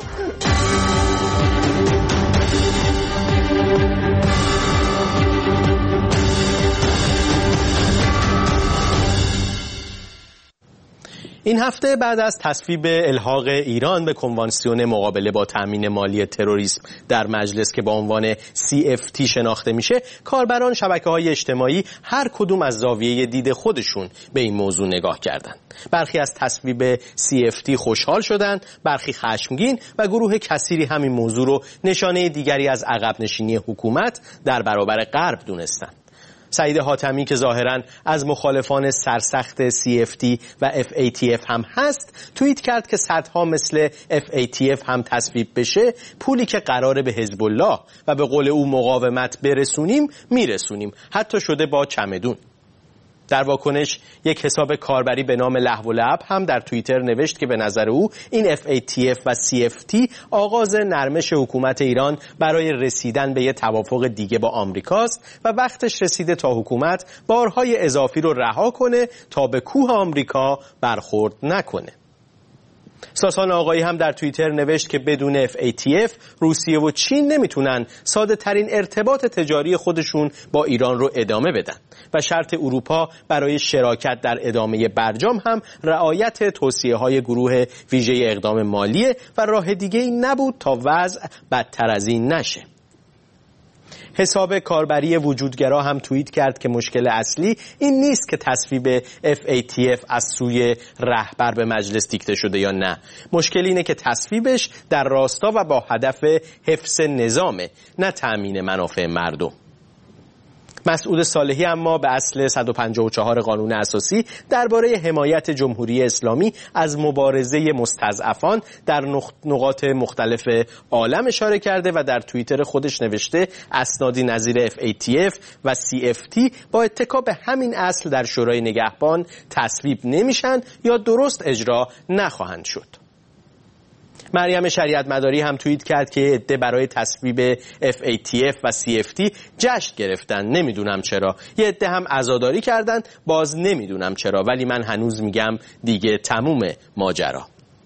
این هفته بعد از تصویب الحاق ایران به کنوانسیون مقابله با تامین مالی تروریسم در مجلس که با عنوان CFT شناخته میشه، کاربران شبکه‌های اجتماعی هر کدوم از زاویه دید خودشون به این موضوع نگاه کردند. برخی از تصویب CFT خوشحال شدند، برخی خشمگین و گروه کثیری همین موضوع رو نشانه دیگری از عقب نشینی حکومت در برابر غرب دونستند. سعید حاتمی که ظاهراً از مخالفان سرسخت CFT و FATF هم هست، توییت کرد که صدها مثل FATF هم تصویب بشه، پولی که قراره به حزب الله و به قول او مقاومت برسونیم میرسونیم، حتی شده با چمدون. در واکنش یک حساب کاربری به نام لهو و لعب هم در توییتر نوشت که به نظر او این FATF و CFT آغاز نرمش حکومت ایران برای رسیدن به یک توافق دیگه با آمریکاست و وقتش رسیده تا حکومت بارهای اضافی رو رها کنه تا به کوه آمریکا برخورد نکنه. ساسان آقایی هم در توییتر نوشت که بدون FATF روسیه و چین نمیتونن ساده ترین ارتباط تجاری خودشون با ایران رو ادامه بدن و شرط اروپا برای شراکت در ادامه برجام هم رعایت توصیه های گروه ویژه اقدام مالیه و راه دیگه ای نبود تا وضع بدتر از این نشه. حساب کاربری وجودگرا هم توییت کرد که مشکل اصلی این نیست که تصویب FATF از سوی رهبر به مجلس دیکته شده یا نه. مشکل اینه که تصویبش در راستا و با هدف حفظ نظامه، نه تأمین منافع مردم. مسعود صالحی اما به اصل 154 قانون اساسی درباره حمایت جمهوری اسلامی از مبارزه مستضعفان در نقاط مختلف عالم اشاره کرده و در توییتر خودش نوشته اسنادی نظیر FATF و CFT با اتکا به همین اصل در شورای نگهبان تصویب نمیشن یا درست اجرا نخواهند شد. مریم شریعت مداری هم توییت کرد که عده برای تصویب FATF و CFT جشن گرفتن، نمیدونم چرا. یه عده هم عزاداری کردن، باز نمیدونم چرا، ولی من هنوز میگم دیگه تموم ماجرا.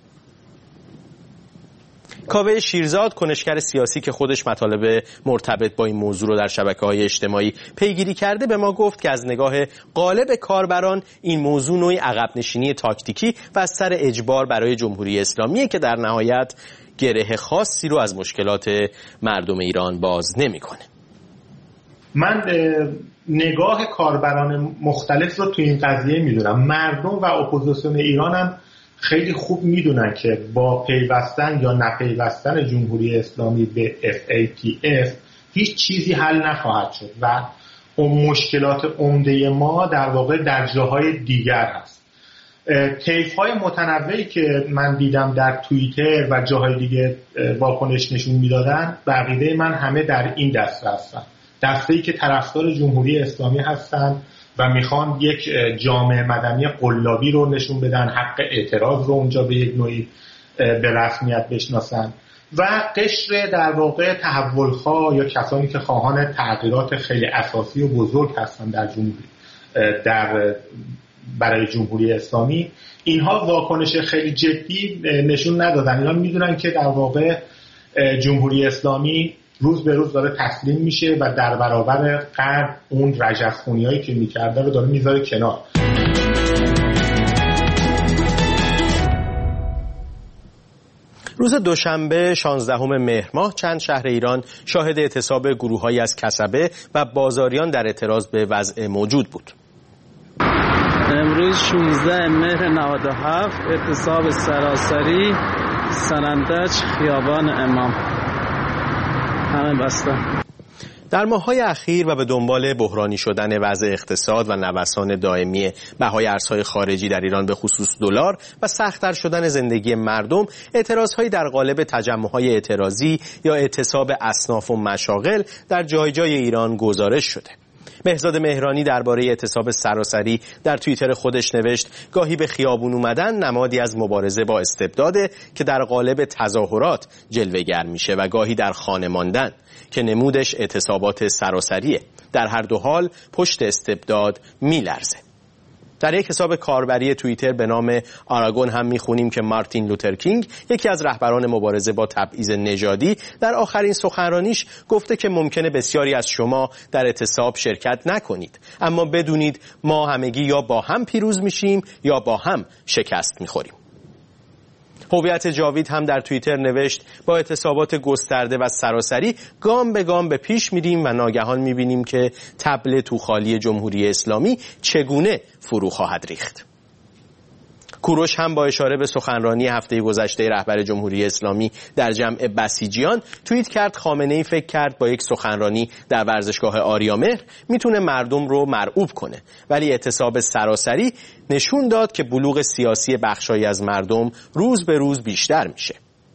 کاوه شیرزاد، کنشگر سیاسی که خودش مطالب مرتبط با این موضوع رو در شبکه‌های اجتماعی پیگیری کرده، به ما گفت که از نگاه غالب کاربران این موضوع نوعی عقب نشینی تاکتیکی و از سر اجبار برای جمهوری اسلامی که در نهایت گره خاصی رو از مشکلات مردم ایران باز نمی‌کنه. من نگاه کاربران مختلف رو تو این قضیه می‌دونم. مردم و اپوزیسیون ایران هم خیلی خوب میدونن که با پیوستن یا نپیوستن جمهوری اسلامی به FATF هیچ چیزی حل نخواهد شد و اون مشکلات عمده ما در واقع در جاهای دیگر هست. طیف‌های متنوعی که من دیدم در توییتر و جاهای دیگه واکنش نشون میدادن، به عقیده من همه در این دسته هستن، دسته‌ای که طرفدار جمهوری اسلامی هستن و میخوان یک جامعه مدنی قلابی رو نشون بدن، حق اعتراض رو اونجا به یک نوعی به رسمیت بشناسن و قشر در واقع تحولخواه یا کسانی که خواهان تغییرات خیلی اساسی و بزرگ هستن برای جمهوری اسلامی، اینها واکنش خیلی جدی نشون ندادن. اینا میدونن که در واقع جمهوری اسلامی روز به روز داره تسلیم میشه و در برابر غرب اون رجزخونیایی که میکرده رو داره میذاره کنار. روز دوشنبه 16 مهر ماه چند شهر ایران شاهد اعتصاب گروه‌هایی از کسبه و بازاریان در اعتراض به وضع موجود بود. امروز 16 مهر 97 اعتصاب سراسری سنندج خیابان امام. همه بسته. در ماه‌های اخیر و به دنبال بحرانی شدن وضع اقتصاد و نوسان دائمی بهای ارزهای خارجی در ایران به خصوص دلار و سخت‌تر شدن زندگی مردم، اعتراضهایی در قالب تجمع‌های اعتراضی یا اعتصاب اصناف و مشاغل در جای جای ایران گزارش شده. بهزاد مهرانی درباره اعتصاب سراسری در توییتر خودش نوشت: گاهی به خیابون اومدن نمادی از مبارزه با استبداده که در قالب تظاهرات جلوه‌گر میشه و گاهی در خانه ماندن که نمودش اعتصابات سراسریه. در هر دو حال پشت استبداد میلرزه. در یک حساب کاربری توییتر به نام آراگون هم میخونیم که مارتین لوترکینگ، یکی از رهبران مبارزه با تبعیض نژادی، در آخرین سخنرانیش گفته که ممکنه بسیاری از شما در اعتصاب شرکت نکنید، اما بدونید ما همگی یا با هم پیروز میشیم یا با هم شکست میخوریم. هویت جاوید هم در توییتر نوشت: با اعتصابات گسترده و سراسری گام به گام به پیش میریم و ناگهان میبینیم که طبل توخالی جمهوری اسلامی چگونه فرو خواهد ریخت. کوروش هم با اشاره به سخنرانی هفته گذشته رهبر جمهوری اسلامی در جمع بسیجیان توییت کرد: خامنه‌ای فکر کرد با یک سخنرانی در ورزشگاه آریامهر میتونه مردم رو مرعوب کنه، ولی اعتصاب سراسری نشون داد که بلوغ سیاسی بخشایی از مردم روز به روز بیشتر میشه.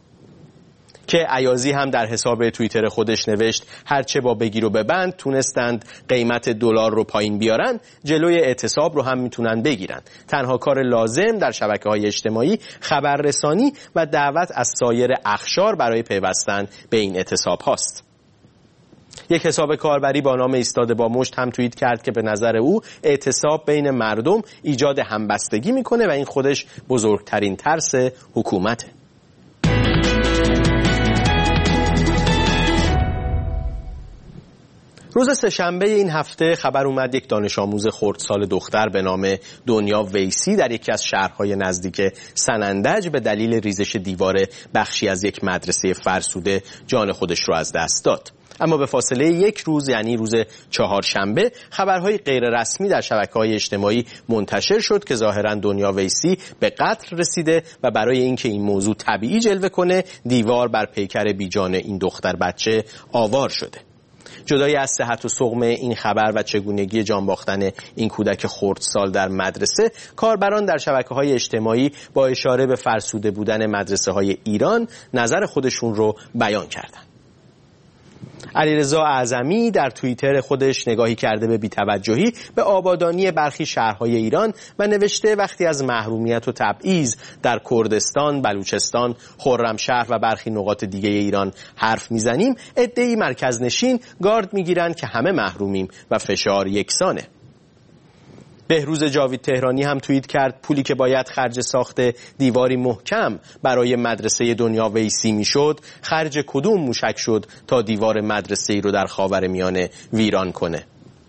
که عیاضی هم در حساب توییتر خودش نوشت: هرچه با بگیر و ببند تونستند قیمت دلار رو پایین بیارن، جلوی اعتصاب رو هم میتونن بگیرن. تنها کار لازم در شبکه‌های اجتماعی خبررسانی و دعوت از سایر اقشار برای پیوستن به این اعتصاب هاست. یک حساب کاربری با نام ایستاده با مشت هم توییت کرد که به نظر او اعتصاب بین مردم ایجاد همبستگی میکنه و این خودش بزرگترین ترس حکومته. روز سه‌شنبه این هفته خبر اومد یک دانش آموز خردسال دختر به نام دنیا ویسی در یکی از شهرهای نزدیک سنندج به دلیل ریزش دیوار بخشی از یک مدرسه فرسوده جان خودش رو از دست داد. اما به فاصله یک روز، یعنی روز چهارشنبه، خبرهای غیر رسمی در شبکه‌های اجتماعی منتشر شد که ظاهراً دنیا ویسی به قتل رسیده و برای اینکه این موضوع طبیعی جلوه کنه، دیوار بر پیکر بیجان این دختر بچه آوار شده. جدای از صحت و سقم این خبر و چگونگی جان باختن این کودک خردسال در مدرسه، کاربران در شبکه‌های اجتماعی با اشاره به فرسوده بودن مدرسه‌های ایران نظر خودشون رو بیان کردند. علیرضا اعظمی در توییتر خودش نگاهی کرده به بی‌توجهی به آبادانی برخی شهرهای ایران و نوشته: وقتی از محرومیت و تبعیض در کردستان، بلوچستان، خرمشهر و برخی نقاط دیگه ایران حرف میزنیم، عده‌ای مرکز نشین گارد میگیرن که همه محرومیم و فشار یکسانه. بهروز جاوید تهرانی هم توییت کرد: پولی که باید خرج ساخت دیواری محکم برای مدرسه دنیا ویسی میشد، خرج کدوم موشک شد تا دیوار مدرسه‌ای رو در خاورمیانه ویران کنه؟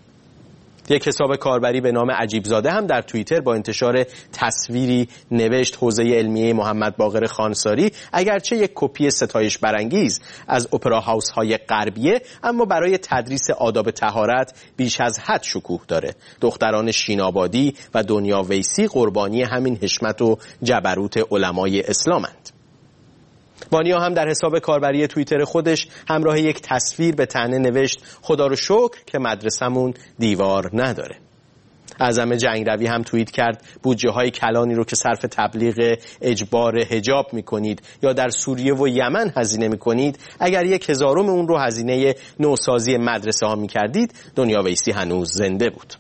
یک حساب کاربری به نام عجیبزاده هم در توییتر با انتشار تصویری نوشت: حوزه علمیه محمد باقر خانساری اگرچه یک کپی ستایش برانگیز از اپرا هاوس های غربیه، اما برای تدریس آداب طهارت بیش از حد شکوه داره. دختران شینابادی و دنیا ویسی قربانی همین حشمت و جبروت علمای اسلامند. وانیا هم در حساب کاربری توییتر خودش همراه یک تصویر به طعنه نوشت: خدا رو شکر که مدرسمون دیوار نداره. اعظم جنگروی هم توییت کرد: بودجه های کلانی رو که صرف تبلیغ اجبار حجاب میکنید یا در سوریه و یمن هزینه میکنید، اگر 1/1000 اون رو هزینه نوسازی مدرسه ها میکردید، دنیا ویسی هنوز زنده بود.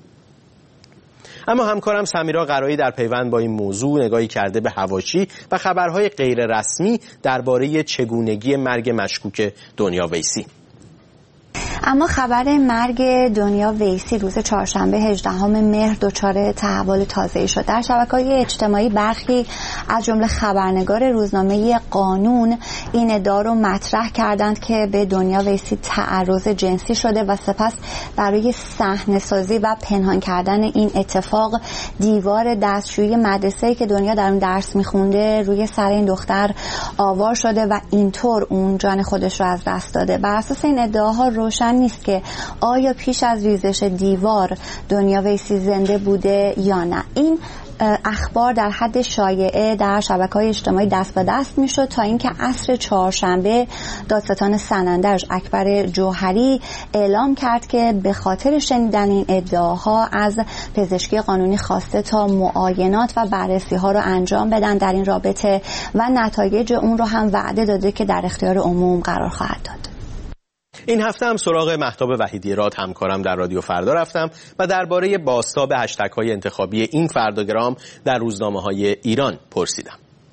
اما همکارم سمیرا قرایی در پیوند با این موضوع نگاهی کرده به حواشی و خبرهای غیر رسمی درباره چگونگی مرگ مشکوک دنیا ویسی. اما خبر مرگ دنیا ویسی روز چهارشنبه 18 مهر دچار تحول تازه‌ای شد. در شبکه‌های اجتماعی برخی از جمله خبرنگار روزنامه قانون این ادعا رو مطرح کردند که به دنیا ویسی تعرض جنسی شده و سپس برای صحنه‌سازی و پنهان کردن این اتفاق دیوار دستشویی مدرسه‌ای که دنیا در اون درس می‌خونده روی سر این دختر آوار شده و اینطور اون جان خودش رو از دست داده. بر اساس این ادعاها روشن نیست که آیا پیش از ریزش دیوار دنیا ویسی زنده بوده یا نه. این اخبار در حد شایعه در شبکه‌های اجتماعی دست به دست میشد تا اینکه عصر چهارشنبه دادستان سنندج اکبر جوهری اعلام کرد که به خاطر شنیدن این ادعاها از پزشکی قانونی خواسته تا معاینات و بررسی‌ها رو انجام بدن در این رابطه و نتایج اون رو هم وعده داده که در اختیار عموم قرار خواهد داد. این هفته هم سراغ مهتاب وحیدی راد همکارم در رادیو فردا رفتم و درباره بازتاب هشتگ‌های انتخابی این فرداگرام در روزنامه‌های ایران پرسیدم.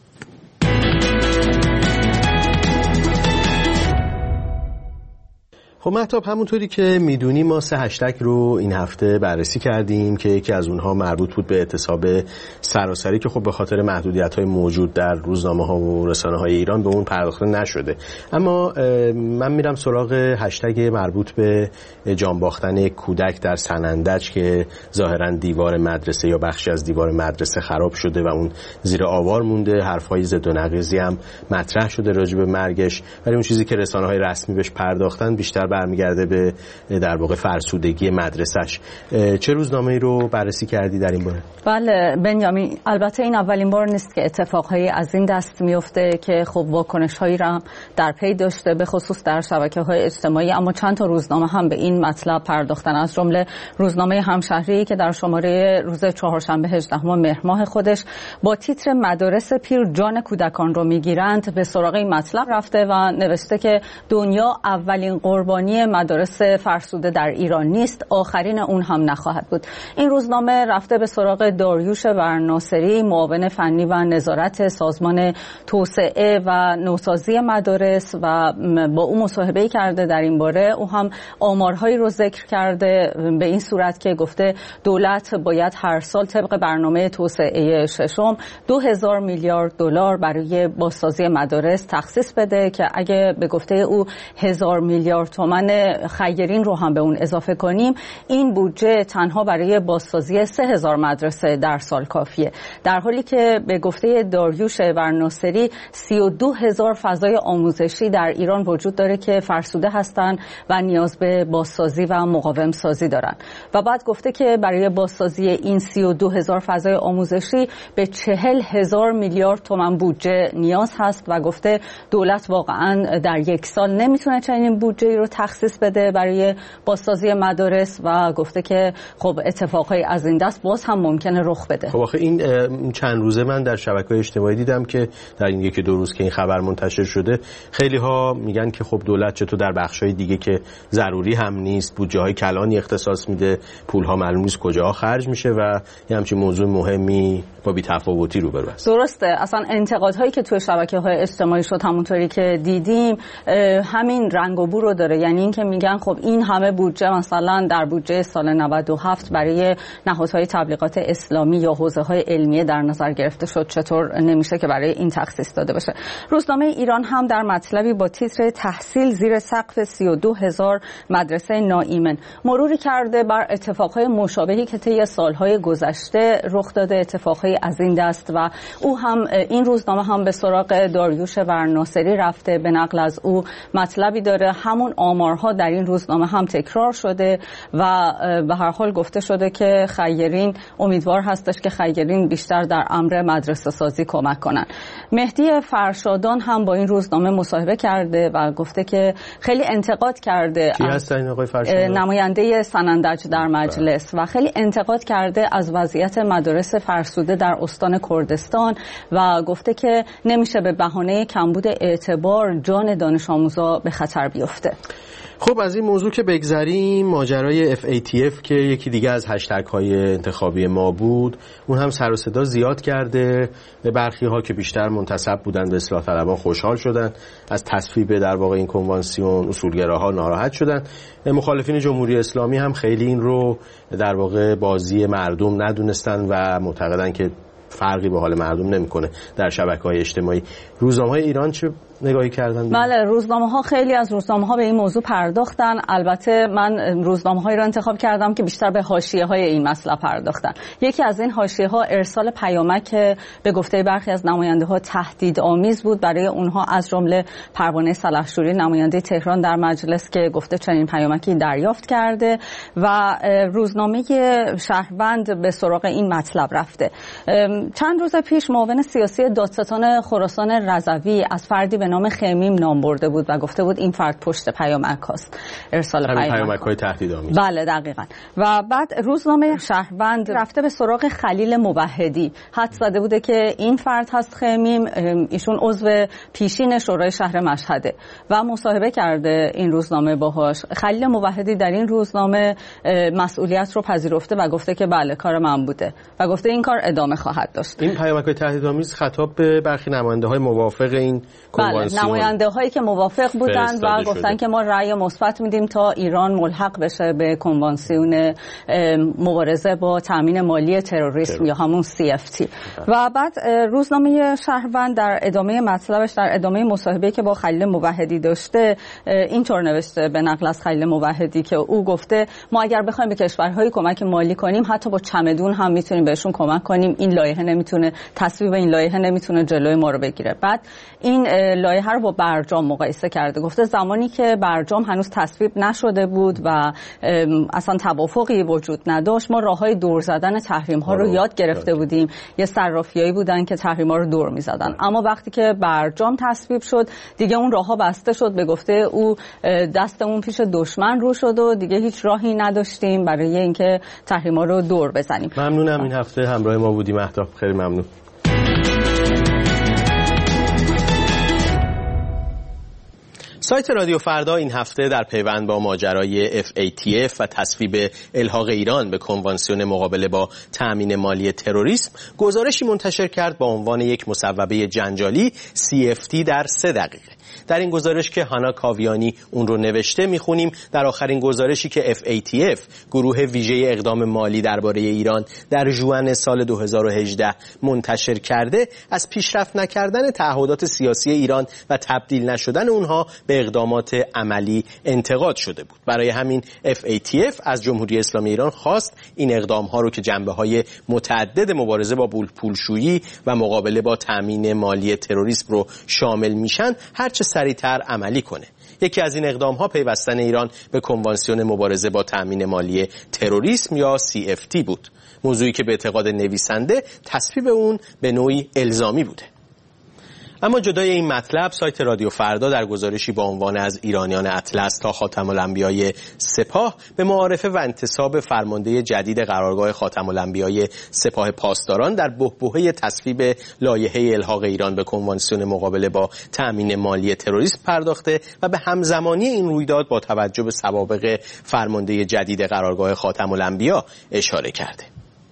خب مهتاب، همونطوری که میدونی ما 3 هشتگ رو این هفته بررسی کردیم که یکی از اونها مربوط بود به اعتصاب سراسری که خب به خاطر محدودیت‌های موجود در روزنامه‌ها و رسانه‌های ایران به اون پرداخته نشده. اما من میرم سراغ هشتگ مربوط به جان باختن کودک در سنندج که ظاهراً دیوار مدرسه یا بخشی از دیوار مدرسه خراب شده و اون زیر آوار مونده. حرف‌های ضد و نقیضی هم مطرح شده راجع به مرگش، ولی اون چیزی که رسانه‌های رسمی بهش پرداختن بیشتر برمیگرده به در واقع فرسودگی مدرسه‌اش. چه روزنامه‌ای رو بررسی کردی در این باره؟ بله بنیامین، البته این اولین بار نیست که اتفاقهایی از این دست میفته که خب واکنش‌هایی را در پی داشته، به خصوص در شبکه‌های اجتماعی، اما چند تا روزنامه هم به این مطلب پرداختن، از جمله روزنامه همشهری که در شماره روز چهارشنبه 18 مهر ماه خودش با تیتر مدارس پیر جان کودکان رو میگیرند به سراغ این مطلب رفته و نوشته که دنیا اولین قربانی مدارس فرسوده در ایران نیست، آخرین اون هم نخواهد بود. این روزنامه رفته به سراغ داریوش ورناصری، معاون فنی و نظارت سازمان توسعه و نوسازی مدارس، و با او مصاحبه کرده در این باره. او هم آمارهایی رو ذکر کرده به این صورت که گفته دولت باید هر سال طبق برنامه توسعه ششم 2000 میلیارد دلار برای بازسازی مدارس تخصیص بده که اگه به گفته او 1000 میلیارد تومان خیرین رو هم به اون اضافه کنیم، این بودجه تنها برای بازسازی 3000 مدرسه در سال کافیه. در حالی که به گفته داریوش ورناصری 32000 فضای آموزشی در ایران وجود داره که فرسوده هستن و نیاز به بازسازی و مقاوم سازی دارن. و بعد گفته که برای بازسازی این 32000 فضای آموزشی به 40000 میلیارد تومان بودجه نیاز هست و گفته دولت واقعا در یک سال نمیتونه چنین بودجه رو تخصیص بده برای بازسازی مدارس و گفته که خب اتفاقای از این دست باز هم ممکنه رخ بده. خب آخه این چند روزه من در شبکه‌های اجتماعی دیدم که در این 1-2 روز که این خبر منتشر شده خیلی ها میگن که خب دولت چطور در بخش‌های دیگه که ضروری هم نیست بودجه‌های کلانی اختصاص میده، پول‌ها معلوم نیست کجاها خرج میشه و یه همچین موضوع مهمی با بی‌تفاوتی روبرو است. درسته، اصلا انتقادهایی که توی شبکه‌های اجتماعی شد همونطوری که دیدیم همین رنگ و بو رو داره، یعنی اینکه میگن خب این همه بودجه مثلا در بودجه سال 97 برای نهادهای تبلیغات اسلامی یا حوزه‌های علمیه در نظر گرفته شد، چطور نمیشه که برای این تخصیص داده بشه. روزنامه ایران هم در مطلبی با تیتر تحصیل زیر سقف 32000 مدرسه ناایمن مروری کرده بر اتفاقهای مشابهی که طی سالهای گذشته رخ داده، اتفاقهای از این دست، و او هم این روزنامه هم به سراغ داریوش ورناصری رفته، به نقل از او مطلبی داره، همون آمارها در این روزنامه هم تکرار شده و به هر حال گفته شده که خیرین امیدوار هستش که خیرین بیشتر در امر مدرسه سازی کمک کنن. مهدی فرشادان هم با این روزنامه مصاحبه کرده و گفته که خیلی انتقاد کرده، کی هست این آقای فرشادان؟ نماینده سنندج در مجلس، و خیلی انتقاد کرده از وضعیت مدارس فرسوده در استان کردستان و گفته که نمیشه به بهانه کمبود اعتبار جان دانش آموزا به خطر بیفته. خب از این موضوع که بگذریم، ماجرای FATF که یکی دیگه از هشتگ های انتخابی ما بود، اون هم سر و صدا زیاد کرده. به برخی ها که بیشتر منتسب بودن به اصلاح طلبان خوشحال شدن از تصویب در واقع این کنوانسیون، اصولگراها ناراحت شدن. مخالفین جمهوری اسلامی هم خیلی این رو در واقع بازی مردم ندونستن و معتقدن که فرقی به حال مردم نمیکنه در شبکه‌های اجتماعی. روزنامه‌های ایران چه نگاهی کردن؟ بله، روزنامه‌ها خیلی از روزنامه‌ها به این موضوع پرداختن. البته من روزنامه‌هایی را انتخاب کردم که بیشتر به حاشیه‌های این مسئله پرداختن. یکی از این حاشیه‌ها ارسال پیامک به گفته برخی از نماینده‌ها تهدیدآمیز بود برای اونها، از جمله پروانه سلحشوری نماینده تهران در مجلس که گفته چنین پیامکی دریافت کرده و روزنامه شهروند به سراغ این مطلب رفته. چند روز پیش معاون سیاسی دادستان خراسان رضوی از فردی به نام خمیم نام برده بود و گفته بود این فرد پشت پیامک هاست، ارسال پیامک‌های تهدیدآمیز. بله دقیقاً. و بعد روزنامه شهروند رفته به سراغ خلیل موحدی، حدس زده بوده که این فرد هست خمیم، ایشون عضو پیشین شورای شهر مشهده و مصاحبه کرده این روزنامه باهاش. خلیل موحدی در این روزنامه مسئولیت رو پذیرفته و گفته که بله کار من بوده و گفته این کار ادامه خواهد داشت. این پیامک‌های تهدیدآمیز خطاب به برخی نماینده‌های موافق این کنوانسیون، نماینده‌هایی که موافق بودند و گفتن که ما رأی مثبت میدیم تا ایران ملحق بشه به کنوانسیون مبارزه با تامین مالی تروریسم یا همون CFT. و بعد روزنامه شهروند در ادامه مطلبش، در ادامه مصاحبه‌ای که با خلیل موحدی داشته، اینطور نوشته به نقل از خلیل موحدی که او گفته ما اگر بخوایم به کشورهای کمک مالی کنیم حتی با چمدون هم میتونیم بهشون کمک کنیم، این لایحه نمیتونه، تصویب این لایحه نمیتونه جلوی ما رو بگیره. بعد این لایحه رو با برجام مقایسه کرده، گفته زمانی که برجام هنوز تصویب نشده بود و اصلا توافقی وجود نداشت، ما راههای دور زدن تحریم ها رو یاد گرفته بودیم، یه صرافیایی بودن که تحریم ها رو دور میزدن، اما وقتی که برجام تصویب شد دیگه اون راهها بسته شد. به گفته او دستمون پیش دشمن رو شد و دیگه هیچ راهی نداشتیم برای اینکه تحریم ها رو دور بزنیم. ممنونم این هفته همراه ما بودیم مهتاب، خیلی ممنون. سایت رادیو فردا این هفته در پیوند با ماجرای FATF و تصویب الحاق ایران به کنوانسیون مقابله با تأمین مالی تروریسم گزارشی منتشر کرد با عنوان یک مصوبه جنجالی CFT در 3 دقیقه. در این گزارش که هانا کاویانی اون رو نوشته میخونیم در آخرین گزارشی که FATF گروه ویژه اقدام مالی درباره ایران در ژوئن سال 2018 منتشر کرده، از پیشرفت نکردن تعهدات سیاسی ایران و تبدیل نشدن اونها به اقدامات عملی انتقاد شده بود. برای همین FATF از جمهوری اسلامی ایران خواست این اقدام‌ها رو که جنبه‌های متعدد مبارزه با پولشویی و مقابله با تامین مالی تروریسم رو شامل میشن هرچه سریعتر عملی کنه. یکی از این اقدام‌ها پیوستن ایران به کنوانسیون مبارزه با تامین مالی تروریسم یا CFT بود، موضوعی که به اعتقاد نویسنده تصویب اون به نوعی الزامی بوده. اما جدای این مطلب، سایت رادیو فردا در گزارشی با عنوان از ایرانیان اطلس تا خاتم الانبیای سپاه به معارفه و انتصاب فرمانده جدید قرارگاه خاتم الانبیای سپاه پاسداران در بحبوحه تصویب لایحه الحاق ایران به کنوانسیون مقابله با تأمین مالی تروریسم پرداخته و به همزمانی این رویداد با توجه به سوابق فرمانده جدید قرارگاه خاتم الانبیا اشاره کرده.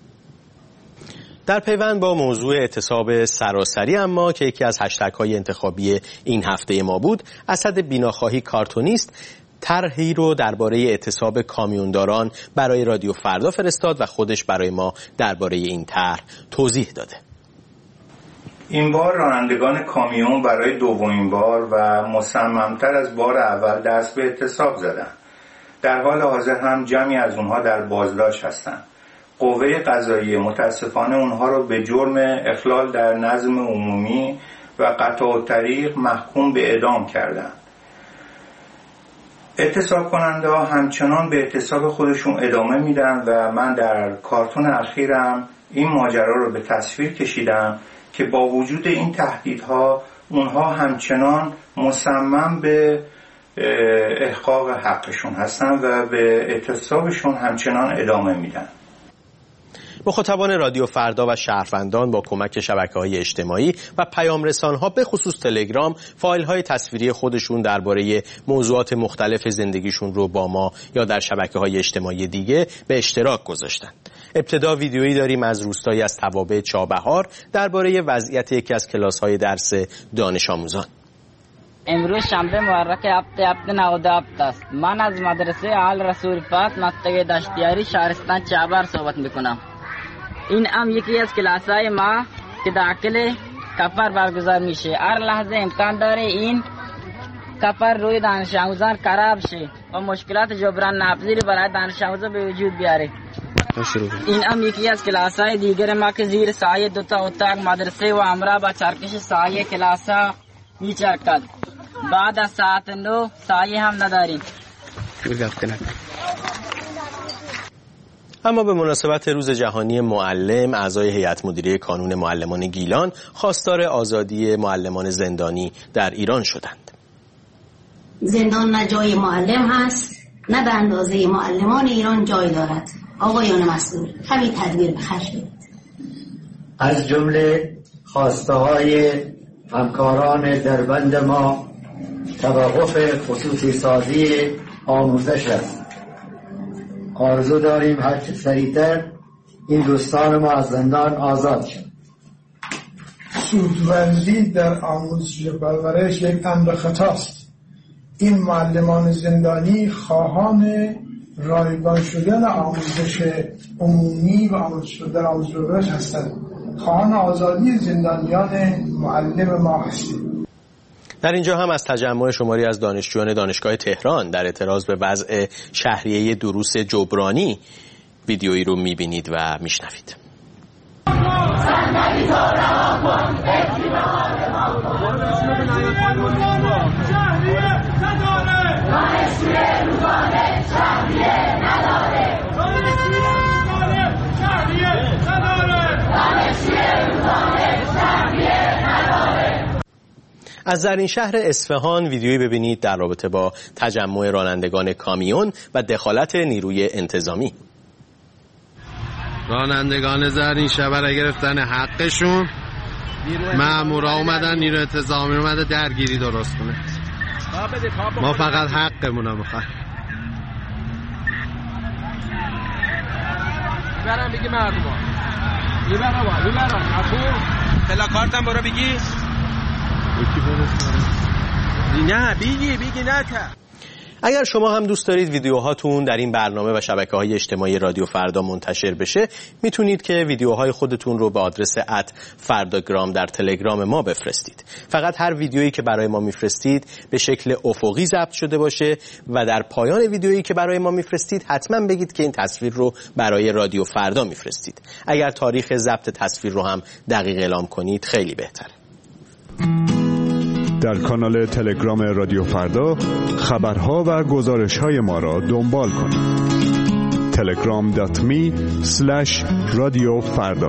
در پیوند با موضوع اعتصاب سراسری اما که یکی از هشتگ‌های انتخابی این هفته ما بود، اسد بیناخواهی کارتونیست طرحی رو درباره اعتصاب کامیونداران برای رادیو فردا فرستاد و خودش برای ما درباره این طرح توضیح داده. این بار رانندگان کامیون برای دومین بار و مصممتر از بار اول دست به اعتصاب زدند. در حال حاضر هم جمعی از اونها در بازداشت هستند. قوه قضاییه متاسفانه اونها رو به جرم اخلال در نظم عمومی و قطع الطریق محکوم به اعدام کردند. اعتصاب کننده ها همچنان به اعتصاب خودشون ادامه میدن و من در کارتون اخیرم این ماجرا رو به تصویر کشیدم که با وجود این تهدیدها اونها همچنان مصمم به احقاق حقشون هستن و به اعتصابشون همچنان ادامه میدن. مخاطبان رادیو فردا و شهروندان با کمک شبکه‌های اجتماعی و پیام‌رسان‌ها به خصوص تلگرام فایل‌های تصویری خودشون درباره موضوعات مختلف زندگیشون رو با ما یا در شبکه‌های اجتماعی دیگه به اشتراک گذاشتن. ابتدا ویدیویی داریم از روستایی از توابع چابهار درباره وضعیت یکی از کلاس‌های درس دانش آموزان. امروز شنبه مبارک هفته 97 است. من از مدرسه آل رسول فات منطقه دشتیاری شهرستان چابهار صحبت میکنم. این هم یکی از کلاس‌های ما که داخل کفر برگزار میشه. هر لحظه امکان داره این کفر روی دانش آموزان خراب شه و مشکلات جبران ناپذیری برای دانش آموزان به وجود بیاره. این هم یکی از کلاس‌های دیگر ما که زیر سایه دوتا اتاق مدرسه و همراه با چرخش سایه کلاس‌ها میچرخد. بعد از ساعت 9 سایه هم نداریم. اما به مناسبت روز جهانی معلم، اعضای هیئت مدیره کانون معلمان گیلان خواستار آزادی معلمان زندانی در ایران شدند. زندان نه جای معلم هست، نه به اندازه معلمان ایران جای دارد. آقایان مسئول، همین تدبیر بخش بدید. از جمله خواسته های همکاران دربند ما توقف خصوصی سازی آموزش است. آرزو داریم هر چه سریعتر این دوستان ما از زندان آزاد شد. سودورزی در آموزش و پرورش یک امر خطاست. این معلمان زندانی خواهان رایگان شدن آموزش عمومی و آموزش در آموزش و پرورش هستند. خواهان آزادی زندانیان معلم ما هستیم. در اینجا هم از تجمع شماری از دانشجویان دانشگاه تهران در اعتراض به وضع شهریه دروس جبرانی ویدیویی رو میبینید و میشنوید. از زرین شهر اصفهان ویدیویی ببینید در رابطه با تجمع رانندگان کامیون و دخالت نیروی انتظامی. رانندگان زرین شهر برای گرفتن حقشون مامورا اومدن، نیروی انتظامی اومده درگیری درست کنه. ما فقط حقمون رو میخوایم. برام بگی مردم میبرم پلاکارتم برو بگی نه بگی نه تا. اگر شما هم دوست دارید ویدیوهاتون در این برنامه و شبکه‌های اجتماعی رادیو فردا منتشر بشه، میتونید که ویدیوهای خودتون رو به آدرس @فرداگرام در تلگرام ما بفرستید. فقط هر ویدیویی که برای ما میفرستید به شکل افقی ضبط شده باشه و در پایان ویدیویی که برای ما میفرستید حتما بگید که این تصویر رو برای رادیو فردا میفرستید. اگر تاریخ ضبط تصویر رو هم دقیق اعلام کنید خیلی بهتره. در کانال تلگرام رادیو فردا خبرها و گزارش‌های ما را دنبال کنید. telegram.me/رادیو فردا.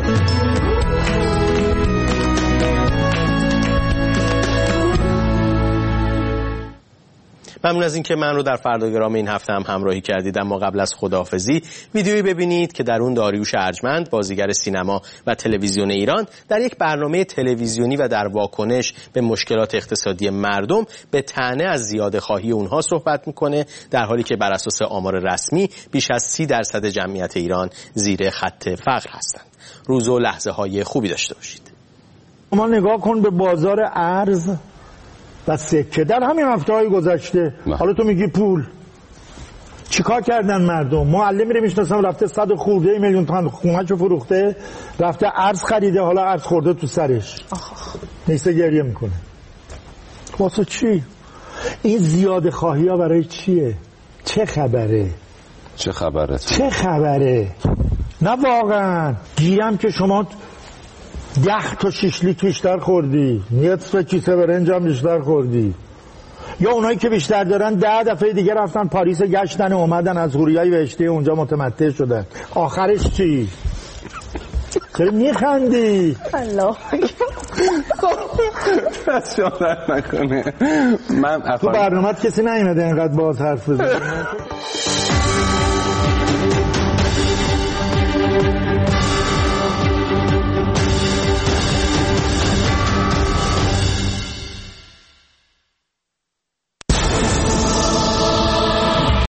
ممنون از اینکه من رو در فرداگرام این هفته هم همراهی کردید. اما قبل از خداحافظی ویدیویی ببینید که در اون داریوش ارجمند، بازیگر سینما و تلویزیون ایران، در یک برنامه تلویزیونی و در واکنش به مشکلات اقتصادی مردم به طعنه از زیاده‌خواهی اونها صحبت میکنه، در حالی که بر اساس آمار رسمی بیش از 30% جمعیت ایران زیر خط فقر هستند. روز و لحظه های خوبی داشته باشید. ما نگاه کن به بازار ارز و سکه در همین هفته‌های گذشته. حالا تو میگی پول، چیکار کردن مردم؟ معلمی رو میشناسم رفته 100 خورده میلیون تومان خونه‌شو فروخته، رفته ارز خریده، حالا ارز خورده تو سرش، نیسته گریه میکنه. واسه چی؟ این زیاده خواهی ها برای چیه؟ چه خبره؟ چه خبره؟ نه واقعا گیرم که شما 10 تا شیشلیک بیشتر خوردی، نصف کیسه برنج هم بیشتر خوردی، یا اونایی که بیشتر دارن 10 دفعه دیگه رفتن پاریس گشتن و اومدن از حوریای بهشتی اونجا متمتع شدن. آخرش چی؟ چرا میخندی؟ الله بس شما نکنه. من تو برنامه‌ت کسی نیومده اینقدر باز حرف بزنه.